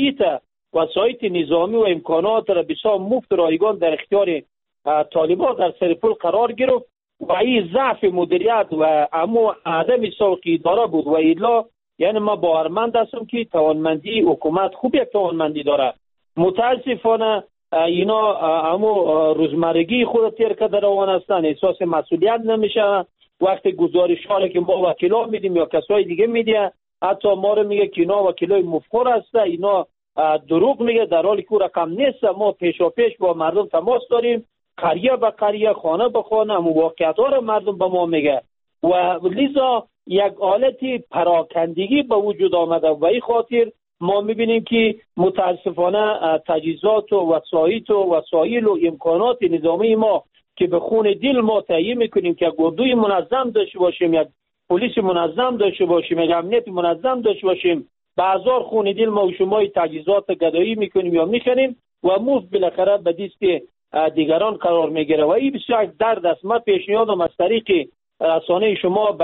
وسایط نظامی و امکانات را بسیار مفت رایگان در اختیار طالبان در سرپل قرار گرفت و این ضعف مدیریت و اما عدم سوقی داره بود و الا یعنی ما باورمند هستم که توانمندی حکومت خوب یک توانمندی داره. متاسفانه اینا اما روزمرگی خود تیر کرده روان هستن، احساس مسئولیت نمیشه. وقتی گزارش ها که ما وکیلا میدیم یا کسای دیگه میدیم، حتی ما رو میگه که اینا وکیلای مفخر هسته، اینا دروغ میگه، در حالی که رقم نیست. ما پیشا پیش با مردم تماس داریم، قریه به قریه، خانه به خانه، واقعیت ها رو مردم به ما میگه و لذا یک حالتی پراکندگی به وجود آمده و این خاطر ما میبینیم که متاسفانه تجهیزات و وسایل و امکانات نظامی ما که به خون دل ما تهیه میکنیم که گردوی منظم داشته باشیم، یک پلیس منظم داشته باشیم، یک امنیت منظم داشته باشیم، بازار خون دل ما و شما تجهیزات گدایی میکنیم یا میخریم و مفت بالاخره به دست دیگران قرار میگیره و این بسیار درد است. من پیشنهادم از طریق رسانه شما به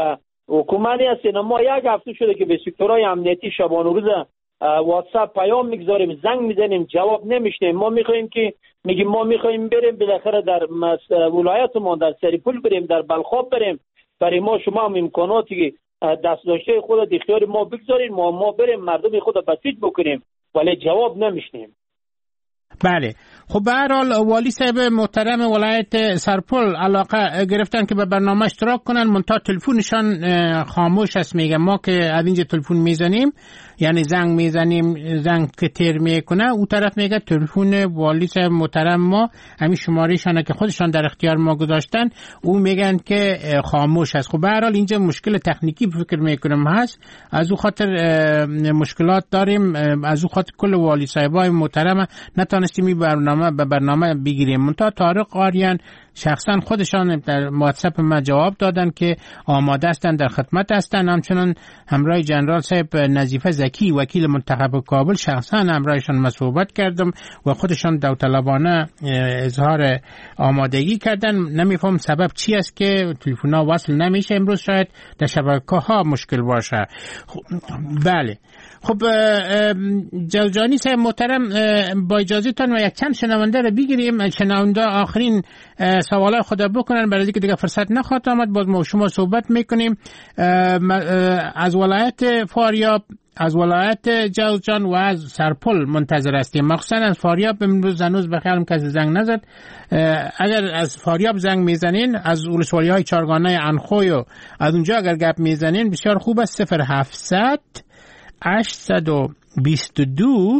حکومتی هست. ما یک هفته شده که به سکتورهای امنیتی شبانه روز واتساپ پیام میگذاریم، زنگ میزنیم، جواب نمیشنیم. ما میخوایم که میگیم ما میخوایم بریم بالاخره در ولایتمون در سریپول بریم، در بلخاب بریم، برای ما شما هم امکاناتی دست داشته خود اختیار ما بگذارین، ما بریم مردم خود بسیج بکنیم، ولی جواب نمیشنیم. بله. خب به هر حال والی صاحب محترم ولایت سرپل علاقه گرفتن که به برنامه اشتراک کنن، منتها تلفنشان خاموش است. میگه ما که از اینجا تلفن میزنیم، یعنی زنگ میزنیم، زنگ که تیر میکنه، او طرف میگه تلفن والی صاحب محترم ما همین شمارهشانه که خودشان در اختیار ما گذاشتن، او میگن که خاموش است. خب به هر حال اینجا مشکل تکنیکی فکر میکنم هست، از او خاطر مشکلات داریم، از او خاطر کل والی صاحبای محترم نتونستیم به برنامه بگیریم. منتها طارق آریان شخصا خودشان در واتساپ ما جواب دادن که آماده هستند، در خدمت هستند. همچنان همراه جنرال صاحب نظیفه زکی وکیل منتخب کابل شخصا همراهشان ما صحبت کردم و خودشان داوطلبانه اظهار آمادگی کردن. نمیفهم سبب چی است که تلفن‌ها وصل نمیشه امروز، شاید در شبکه‌ها مشکل باشه. بله. خب جوجانی صاحب محترم، با اجازهتان و یک چند شنونده رو بگیریم، شنونده آخرین سوالای خود بکنن، برای اینکه دیگه فرصت نخواهد آمد. باز ما شما صحبت میکنیم. از ولایت فاریاب، از ولایت جوزجان و از سرپل منتظر هستیم. مخصوصا از فاریاب امروز هنوز به خیالم کسی زنگ نزد. اگر از فاریاب زنگ میزنین، از ولسوالی‌های چارگانه انخوی و از اونجا اگر گپ میزنین بسیار خوب است. 0700 822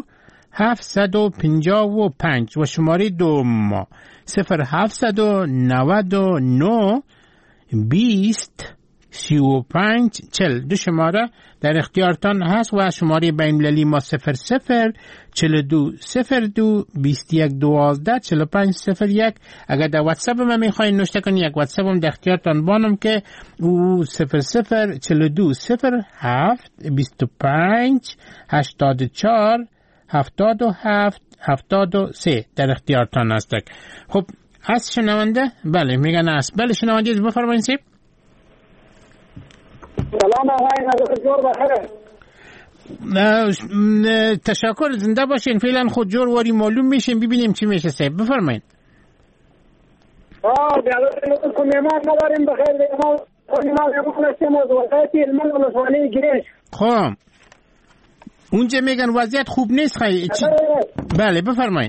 755 و شماره دوم 0799 20 35 40. دو شماره در اختیارتان هست و شماره بین‌المللی ما 00 42 02 21 12 45 01. اگر در واتساپ ما میخواین نوشته کنید، یک واتساپ هم در اختیارتان بانم که او 00 42 07 25 84 77 73 در اختیارتان هست. خب از شنونده؟ بله میگن است. بله شنونده بفرمایید. سلام آقای نظر بخیر. تشکر، زنده باشین. فعلا خود جور واری معلوم میشیم، ببینیم چی میشه. صاحب بفرمایید. بیادر کنیم نداریم بخیر. ما نکنستیم از وضعیت علمان و لسوانی گریش. خب اونجا میگن وضعیت خوب نیست خیلی. بله بفرمایید.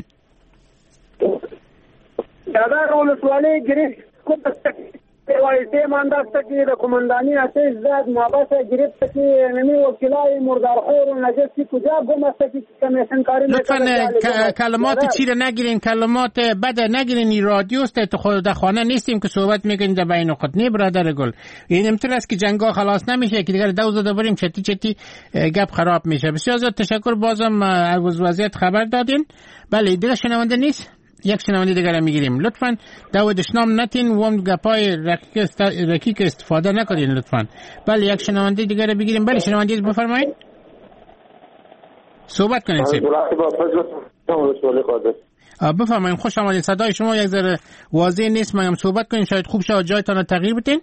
بیادر و لسوانی گریش خوب وایسته من دست که د کماندانی اتش زاد محبت گرفت که نمی وکیلای مردارخور و نجسی کجا گم است که کمیشن کاری لطفاً کلمات چی رو نگیرین، کلمات بد نگیرین. این رادیو است، تو خود خانه نیستیم که صحبت میکنیم در بین خود. نه برادر گل، این امتر است که جنگا خلاص نمیشه که دیگه دوز داده بریم چتی گپ خراب میشه. بسیار زیاد تشکر، بازم از وضعیت خبر دادین. بله دیگه شنونده نیست، یک شنونده دیگر میگیریم. لطفاً دشنام نتین و هم گپای رکیک استفاده نکنین لطفاً. بله یک شنونده دیگر بگیریم. بله شنونده بفرمایید، صحبت کنین. بفرمایید. خوش آمدید. صدای شما یک ذره واضح نیست، ما هم صحبت کنیم شاید خوب شه جایتان رو تغییر بدین.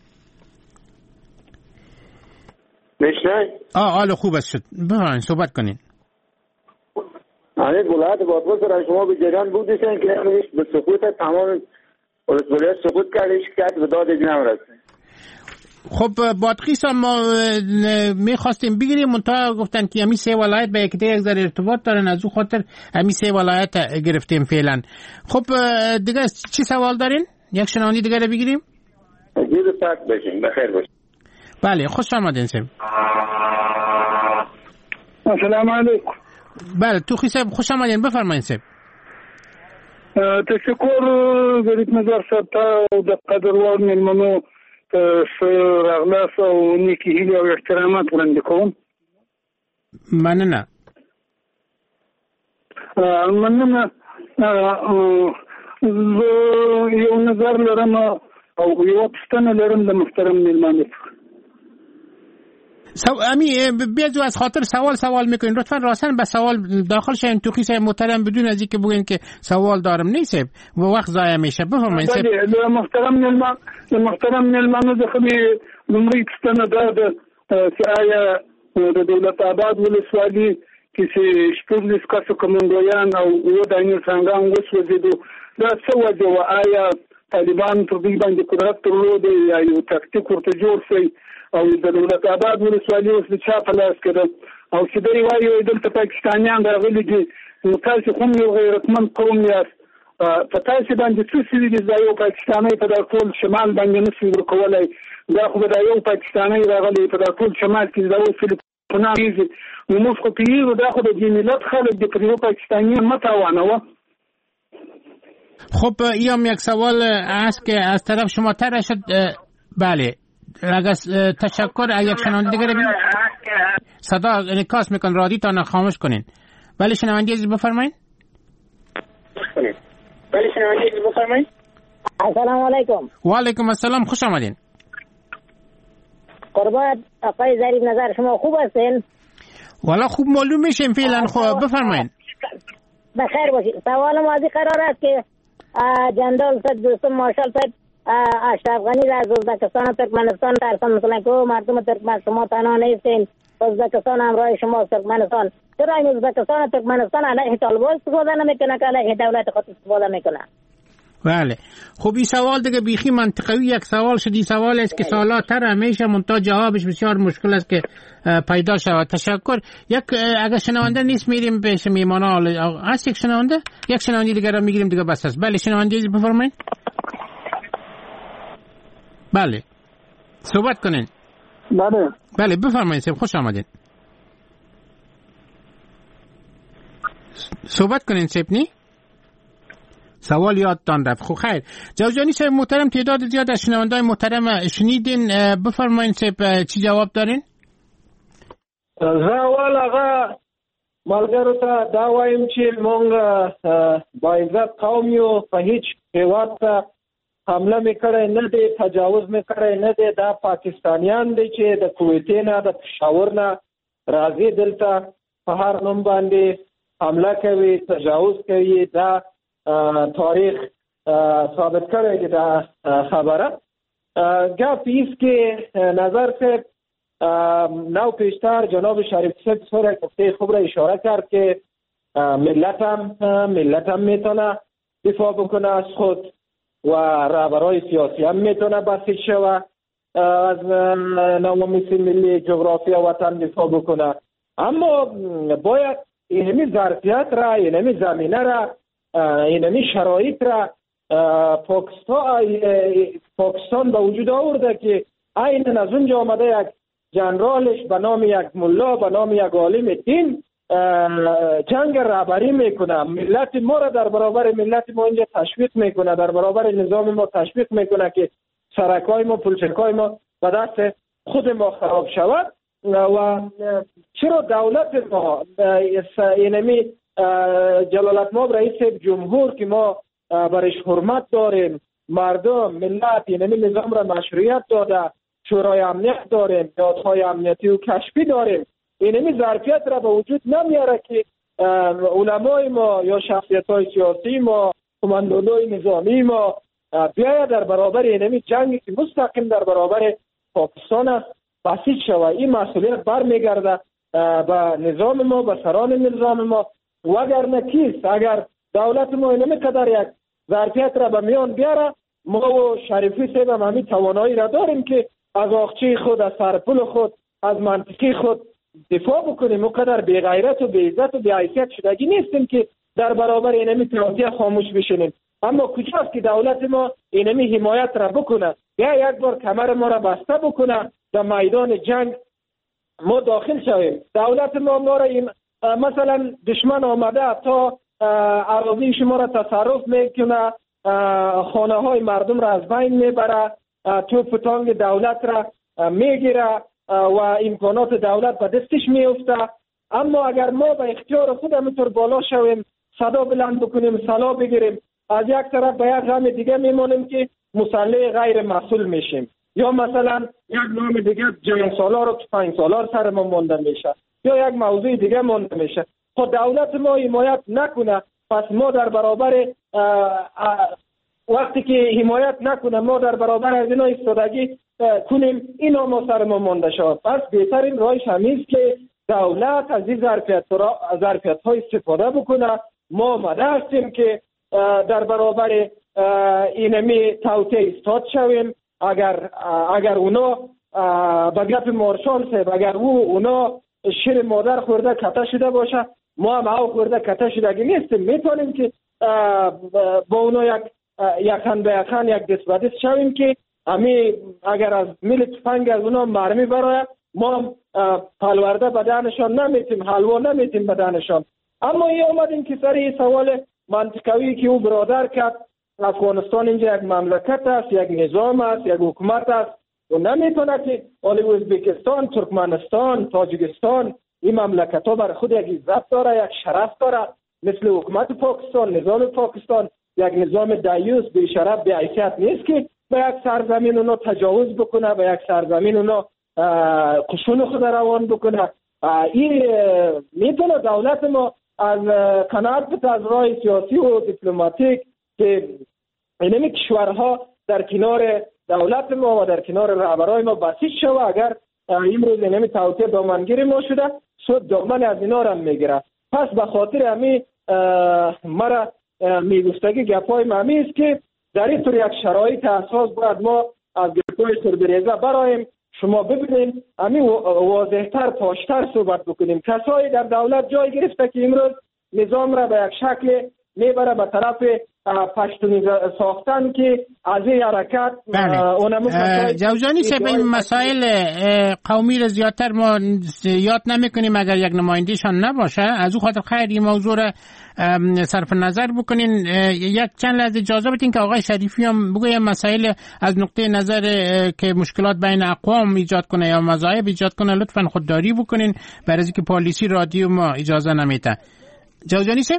میشنید؟ حالا خوب است شد. بفرمایید صحبت کنین. ولایت بادغیس را شما به جریان بودیشن که نمیش به سقوط تمام ولایت سقوط کرد به داد نمیرسه. خب بادغیس هم ما میخواستیم بگیریم، منتها گفتن که همین سه ولایت به یک ذره ارتباط دارن، از او خاطر همین سه ولایت گرفتیم فعلا. خب دیگه چی سوال دارین؟ یک شنونده دیگه رو بگیریم. زود ساعت بشین، بخیر باشین. بله خوش آمدین سیم. السلام علیکم. بله تو صاحب خوش آمدین، بفرمایید صاحب. تشکر ضریب نظر صاحب ته او د قدروان مېلمنو راغلاست او نیکې هیلې او احترامات وړاندې کوم. مننه. زه یو نظر لرم او یوه پوښتنه لرم د محترم مېلمانه څخه. بیادو از خاطر سوال میکنین لطفا راسن به سوال داخل شین تو خیسه محترم بدون از اینکه بگین که سوال دارم نیست و وقت ضایع میشه. بفرمایید. محترم ملمانو د خپل لومړی پوښتنه ده چې آیا د دولت آباد ولسوالۍ کې چې شپږ کسو کمانډویان او یو دایمي څنګه وسوځېدو دا څه وجه و؟ آیا طالبان پر دوی باندې قدرت درلود یا یو تکتیک ورته جوړ شوی او د دولت آباد ولسوالۍ اوس د چا په لاس کې ده؟ او چې دوی وایي دلته پاکستانیان راغلي دي نو تاسو هم یو غیرتمند قوم یاست، په تاسو باندې څه شوي دي؟ دا یو پاکستانی په دا ټول شمال باندې نشي ورکولی، دا خو دا یو پاکستانی راغلی په دا ټول شمال کې دا اوس فلپونه کېږي نو موږ خو پوهېږو دا خو د دې ملت خلک دي، پر یو پاکستانی مه تاوانوه. خب ایام یک سوال است که از طرف شما طرح شد. بله اگر تشکر. یک شنونده دیگر صدا انعکاس میکن، رادیوتان خاموش کنین. بله شنونده عزیز بفرمایید. السلام علیکم. و علیکم السلام، خوش آمدین. قربان آقای ظریف نظر شما خوب هستین؟ والا خوب معلوم میشیم فعلا. خوب بفرمایید. بخیر باشید. سوالم از این قرار است که جندال صد دوستم مارشال صد اشرف غنی را از ازبکستان و ترکمنستان ترسان مثلا که مردم ترکمن شما تنها نیستین، ازبکستان همراه شما ترکمنستان، چرا این ازبکستان و ترکمنستان علیه طالبان استفاده نمیکنه که علیه دولت خود استفاده میکنه؟ بله خب این سوال دیگه بیخی منطقوی یک سوال شد. این سوال است که سالاتر همیشه منتها جوابش بسیار مشکل است که پیدا شود. تشکر. اگر شنونده نیست میریم پیش میمانا. هست یک شنونده دیگه را میگیریم دیگه بس است. بله شنونده بفرمایید. بله صحبت کنین. بله بفرمایید سب خوش آمدین. صحبت کنین سپنی. سوال یادتان رفت. خب خیر جوزجانی صاحب محترم، تعداد زیاد از شنونده‌های محترم شنیدین، بفرمایید صاحب چی جواب دارین؟ اول هغه ملګرو ته دا وایم چې مونږ با عزت قوم یو، په هیڅ هیواد ته حمله میکړی نه دی، تجاوز میکړی نه دی. دا پاکستانیان دی چې د کویتې نه د پشاور نه راځي دلته په هر نوم باندې حمله کوي، تجاوز کوي. دا تاریخ ثابت کړی دی دا خبره. گپ ایست که نظر صاحب نو پیشتر جناب شریف صاحب سوره گفته خوب را اشاره کرد که ملت هم میتونه دفاع بکنه از خود و رهبرای سیاسی هم میتونه بسیج شوه از ناموس ملی جغرافیا وطن دفاع بکنه. اما باید اینمی ظرفیت را، اینمی زمینه را، اینمی شرایط را پاکستان به وجود آورده که این از اونجا آمده یک جنرالش به نام یک ملا، به نام یک عالم دین جنگ رهبری میکنه. ملت ما را در برابر ملت ما اینجا تشویق میکنه، در برابر نظام ما تشویق میکنه که سرکای ما، پلچکای ما به دست خود ما خراب شود. و چرا دولت ما اینمی جلالتمآب رئیس جمهور که ما برش حرمت داریم، مردم ملت اینمی نظام را مشروعیت داده، شورای امنیت داریم، نهادهای امنیتی و کشفی داریم، اینمی ظرفیت را به وجود نمیاره که علمای ما یا شخصیت‌های سیاسی ما، کماندوهای نظامی ما بیاید در برابر اینمی جنگی که مستقیم در برابر پاکستان است بسیج شود. این مسئولیت برمیگرده به نظام ما، به سران نظام ما. وگرنه کیست؟ اگر دولت ما اینمی قدر یک ظرفیت را به میان بیاره، ما و شریفی صاحب هم همین توانایی را داریم که از آخچه خود، از سرپل خود، از منطقی خود دفاع بکنیم. مقدر بی غیرت و بی عزت و بی حیثیت شدگی نیستیم که در برابر اینمی تهدید خاموش بشینیم. اما کجاست که دولت ما اینمی حمایت را بکنه یا یک بار کمر ما را بسته بکنه در میدان جنگ ما داخل شویم؟ دولت ما را مثلا دشمن آمده تا اراضی شما را تصرف میکنه، خانه های مردم را از بین میبره، توپ تانگ دولت را میگیره و امکانات دولت به دستش میفته. اما اگر ما به اختیار خود همینطور بالا شویم، صدا بلند بکنیم، سلا بگیریم، از یک طرف به یک غم دیگه میمونیم که مسلح غیر مسئول میشیم. یا مثلا یک نام دیگه جنگ سالار و تفنگ سالار سر ما مانده میشه یا یک موضوع دیگه مانده میشه. خود دولت ما حمایت نکنه، پس ما در برابر وقتی که حمایت نکنه ما در برابر از اینا ایستادگی کنیم، اینا ما سر ما مانده شود. پس بهترین راهش همیست که دولت از این ظرفیت های استفاده بکنه. ما آمده هستیم که در برابر اینمی توطئه ایستاد شویم. اگر اونا به گپ مارشال صاحب، اگر اونا شیر مادر خورده کته شده باشه، ما هم او خورده کته شدگی نیستیم. میتونیم که با اونا یکن به یکن یک دست به دست شویم که اگر از میل تفنگ از اونا مرمی برای ما پلورده بدنشان نمیتیم، حلوا نمیتیم بدنشان. اما این آمدیم که سر سوال منطقوی که او برادر کرد، افغانستان اینجا یک مملکت است، یک نظام است، یک حکومت است و نمیتونه که ازبکستان، ترکمنستان، تاجیکستان این مملکت ها برای خود یک عزت داره، یک شرف داره، مثل حکومت پاکستان، نظام پاکستان یک نظام دیوس بی شرف بی حیثیت نیست که به یک سرزمین اونا تجاوز بکنه، به یک سرزمین اونا قشون خود روان بکنه. این میتونه دولت ما از قناعت از راه سیاسی و دیپلماتیک که اینمی کشورها در کنار دولت ما و در کنار رهبرای ما بسیج شود. اگر امروز اینمی توطئه دامنگیر ما شده، سود دامن از اینا را میگیره. پس به خاطر همی مرا میگفتگی گپای مهمی است که در این طور یک شرایط اساس باید ما از گپای سربریزه برایم. شما ببینید همی واضحتر پاشتر صحبت بکنیم. کسایی در دولت جای گرفته که امروز نظام را به یک شکل میبره به طرف پشتونی ساختن که از این حرکت جوزانی صاحب این مسائل قومی را زیادتر ما یاد نمیکنیم اگر یک نمایندهشان نباشه. از او خاطر خیر این موضوع را صرف نظر بکنین. یک چند لحظه اجازه بدین که آقای شریفی هم بگویم مسائل از نقطه نظر که مشکلات بین اقوام ایجاد کنه یا مذاهب ایجاد کنه لطفا خودداری بکنین، برای اینکه پالیسی رادیو ما اجازه نمیده. جوزانی صاحب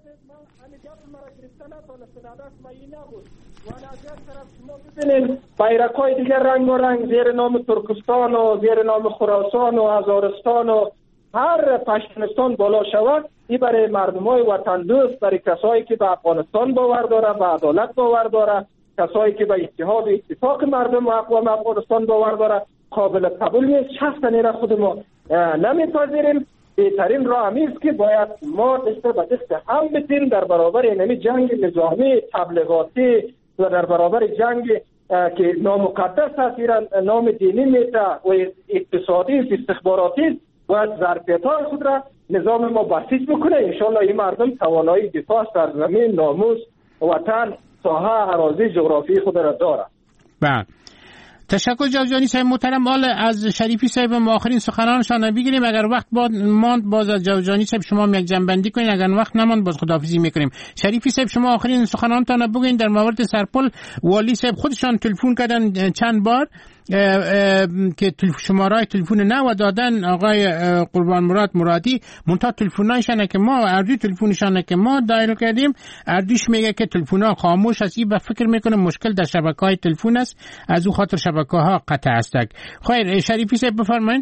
بیرق‌های دیگر رنگ و رنگ زیر نام ترکستان و زیر نام خراسان و هزارستان و هر پشتونستان بالا شود، این برای مردمای وطن دوست، برای کسایی که به افغانستان باور داره، به عدالت باور داره، کسایی که به اتحاد و اتفاق مردم و اقوام افغانستان باور داره قابل قبول نیست. شخصا را خود ما نمیپذیریم. بهترین راه همیست که باید ما دست به دست هم بدیم در برابر اینمی جنگ نظامی تبلیغاتی و در برابر جنگ که نامقدس است، نام دینی میته و اقتصادی است، استخباراتی است. باید ظرفیت‌های خود را نظام ما بسیج بکنه. انشالله این مردم توانایی دفاع سرزمین، ناموس، وطن، ساحه، اراضی جغرافی خود را داره. بله، تشکر جوزانی صاحب محترم. حالا از شریفی صاحب ما آخرین سخنانشان بگیریم. اگر وقت ماند باز از جوزانی صاحب شما یک جنبندی کنین، اگر وقت نماند باز خداحافظی میکنیم. شریفی صاحب شما آخرین سخنانتان بگین. در مورد سرپل والی صاحب خودشان تلفن کردن چند بار که شماره تلفن نو دادن آقای قربان مراد مرادی، منتها تلفنایشان که ما اردوی تلفنشان که ما دایل کردیم اردوش میگه که تلفن‌ها خاموش است. این به فکر میکنه مشکل در شبکه‌های تلفن است، از او خاطر شبکه‌ها قطع است. خیر شریفی صاحب بفرمایید.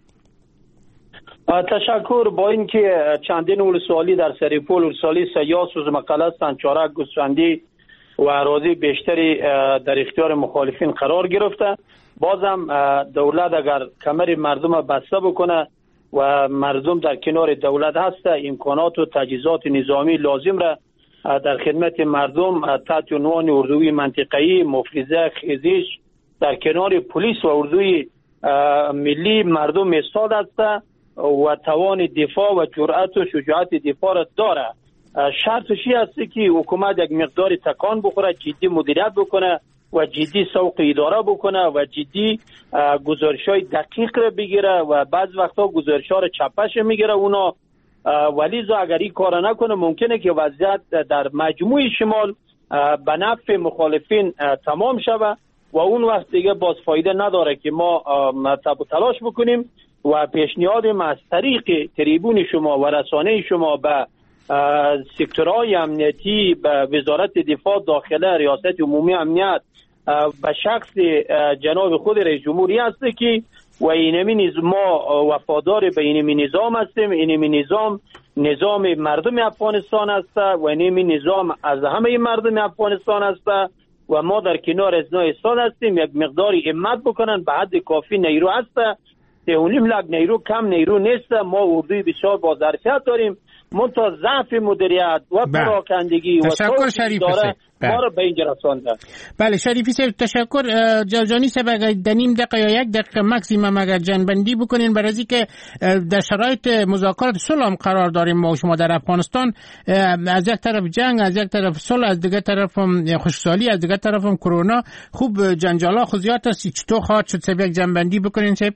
تشکر. با اینکه چندین ولسوالی در سرپل ولسوالی سیاس و مقلستان، چارک، گوسفندی و اراضی بیشتری در اختیار مخالفین قرار گرفته، بازم دولت اگر کمر مردم بسته بکنه و مردم در کنار دولت هسته، امکانات و تجهیزات نظامی لازم را در خدمت مردم تحت عنوان اردوی منطقه‌ای، مفرزه، خیزش در کنار پلیس و اردوی ملی مردم ایستاد است و توان دفاع و جرأت و شجاعت دفاع را داره. شرطش است که حکومت یک مقدار تکان بخوره، جدی مدیریت بکنه و جدی سوق اداره بکنه و جدی گزارش‌های دقیق را بگیره و بعض وقتا گزارش‌ها را چپش میگیره اونا. ولی اگر این کار نکنه ممکنه که وضعیت در مجموع شمال به نفع مخالفین تمام شوه و اون وقت دیگه باز فایده نداره که ما تلاش بکنیم و پیشنهادم از طریق تریبون شما و رسانه شما به سکتورهای امنیتی، به وزارت دفاع داخله، ریاست عمومی امنیت، به شخص جناب خود رئیس جمهوری است که و اینمی ما وفادار به اینمی نظام هستیم. اینمی نظام مردم افغانستان است و اینمی نظام از همه مردم افغانستان است و ما در کنار ازنا ایستاد هستیم. یک مقداری همت بکنن، به حد کافی نیرو هست، 3.5 لک نیرو کم نیرو نیست. ما اردوی بسیار با ظرفیت داریم، منتها ضعف مدیریت و پراکندگی و تشکر شریفی صاحب ما رو به اینجا رسانده. بله شریفی صاحب تشکر. جوجانی صاحب اگر دنیم دقیقه یا 1 دقیقه مکسیمم اگر جنبندی بکنین برای از اینکه در شرایط مذاکرات صلح هم قرار داریم ما و شما در افغانستان، از یک طرف جنگ، از یک طرف صلح، از دیگه طرف هم خشکسالی، از دیگه طرف هم کرونا، خوب جنجالا خودیات است. چطور خواهد شد صاحب یک جنبندی بکنین صاحب؟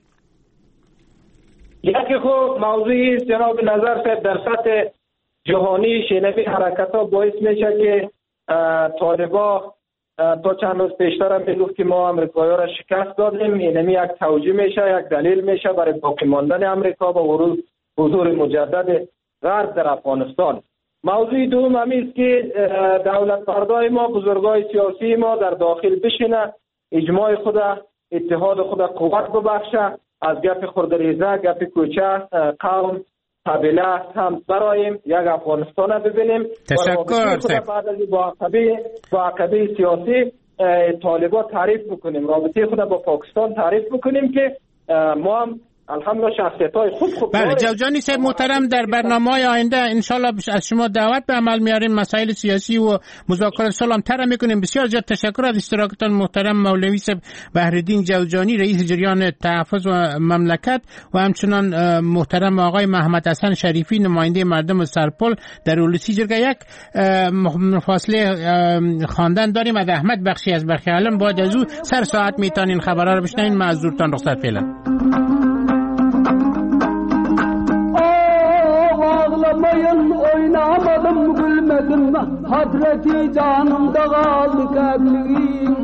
یکی خوب موضوعی جناب نظر صاحب در سطح جهانی شنوی حرکت ها باعث میشه که طالبا تا چند روز پیشتر هم میگفت که ما امریکایی ها را شکست دادیم. اینمی یک توجیه میشه، یک دلیل میشه برای باقی ماندن امریکا و حضور مجدد غرب در افغانستان. موضوع دوم همی است که دولت مردای ما، بزرگای سیاسی ما در داخل بشینه، اجماع خود، اتحاد خود قوت ببخشه، از گپ خردریزه، گپ کوچه، قوم، قبیله هم برایم یک افغانستان رو ببینیم. تشکر. بعد از با عقبه سیاسی طالبان تعریف بکنیم، رابطه خود با پاکستان تعریف بکنیم که ما هم الحمدلله شخصیت‌های خوب بله جوجانی صاحب محترم، در برنامه‌های آینده انشالله از شما دعوت به عمل میاریم، مسائل سیاسی و مذاکرات صلح هم طرح میکنیم. بسیار زیاد تشکر از اشتراکتان محترم مولوی صاحب بحرالدین جوجانی، رئیس جریان تحفظ و مملکت، و همچنان محترم آقای محمد حسن شریفی، نماینده مردم سرپل در اولسی جرگه. یک فاصله خواندن داریم از احمد بخشی از برخی علم. بعد از او سر ساعت میتونین خبرها رو بشنوین. معذورتان رخصت فعلا. Ağlamayın oynamadım gülmedim Hasreti canımda kaldı kalbim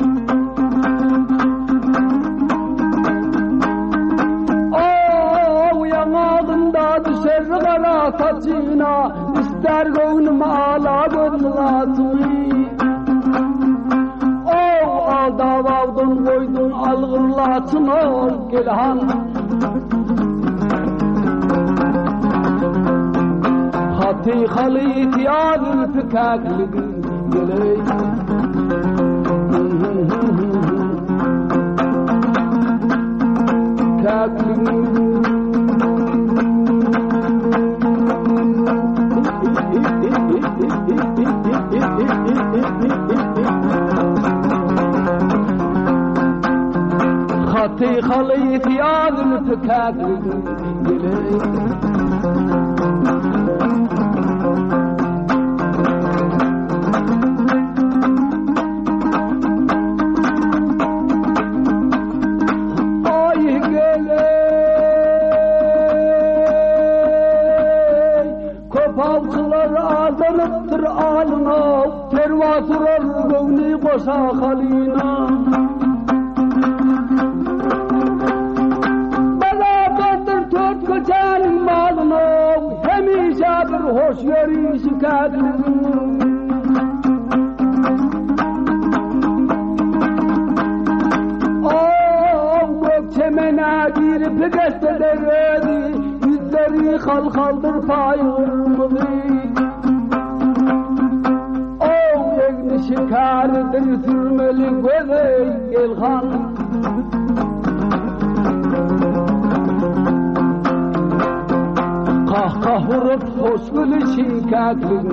Yanağımda düşer kara saçına İster gönlüm ağla gönlülasını Alda vavdun koydun algırlasın Gelhan خطي خليط يا الفكاك لقلي كاك خطي خليط يا الفكاك لقلي azanıptır alına Tervasırar gövni koşa halina Belabattır tört gıcanin malına Hemişe bir hoş yeri şikayetli Gökçemene girip gösterdi Yüzleri halkaldır payırmızı Şikardır sürmeli göze ilhan Kahkah vurup hoş gülü şikayetli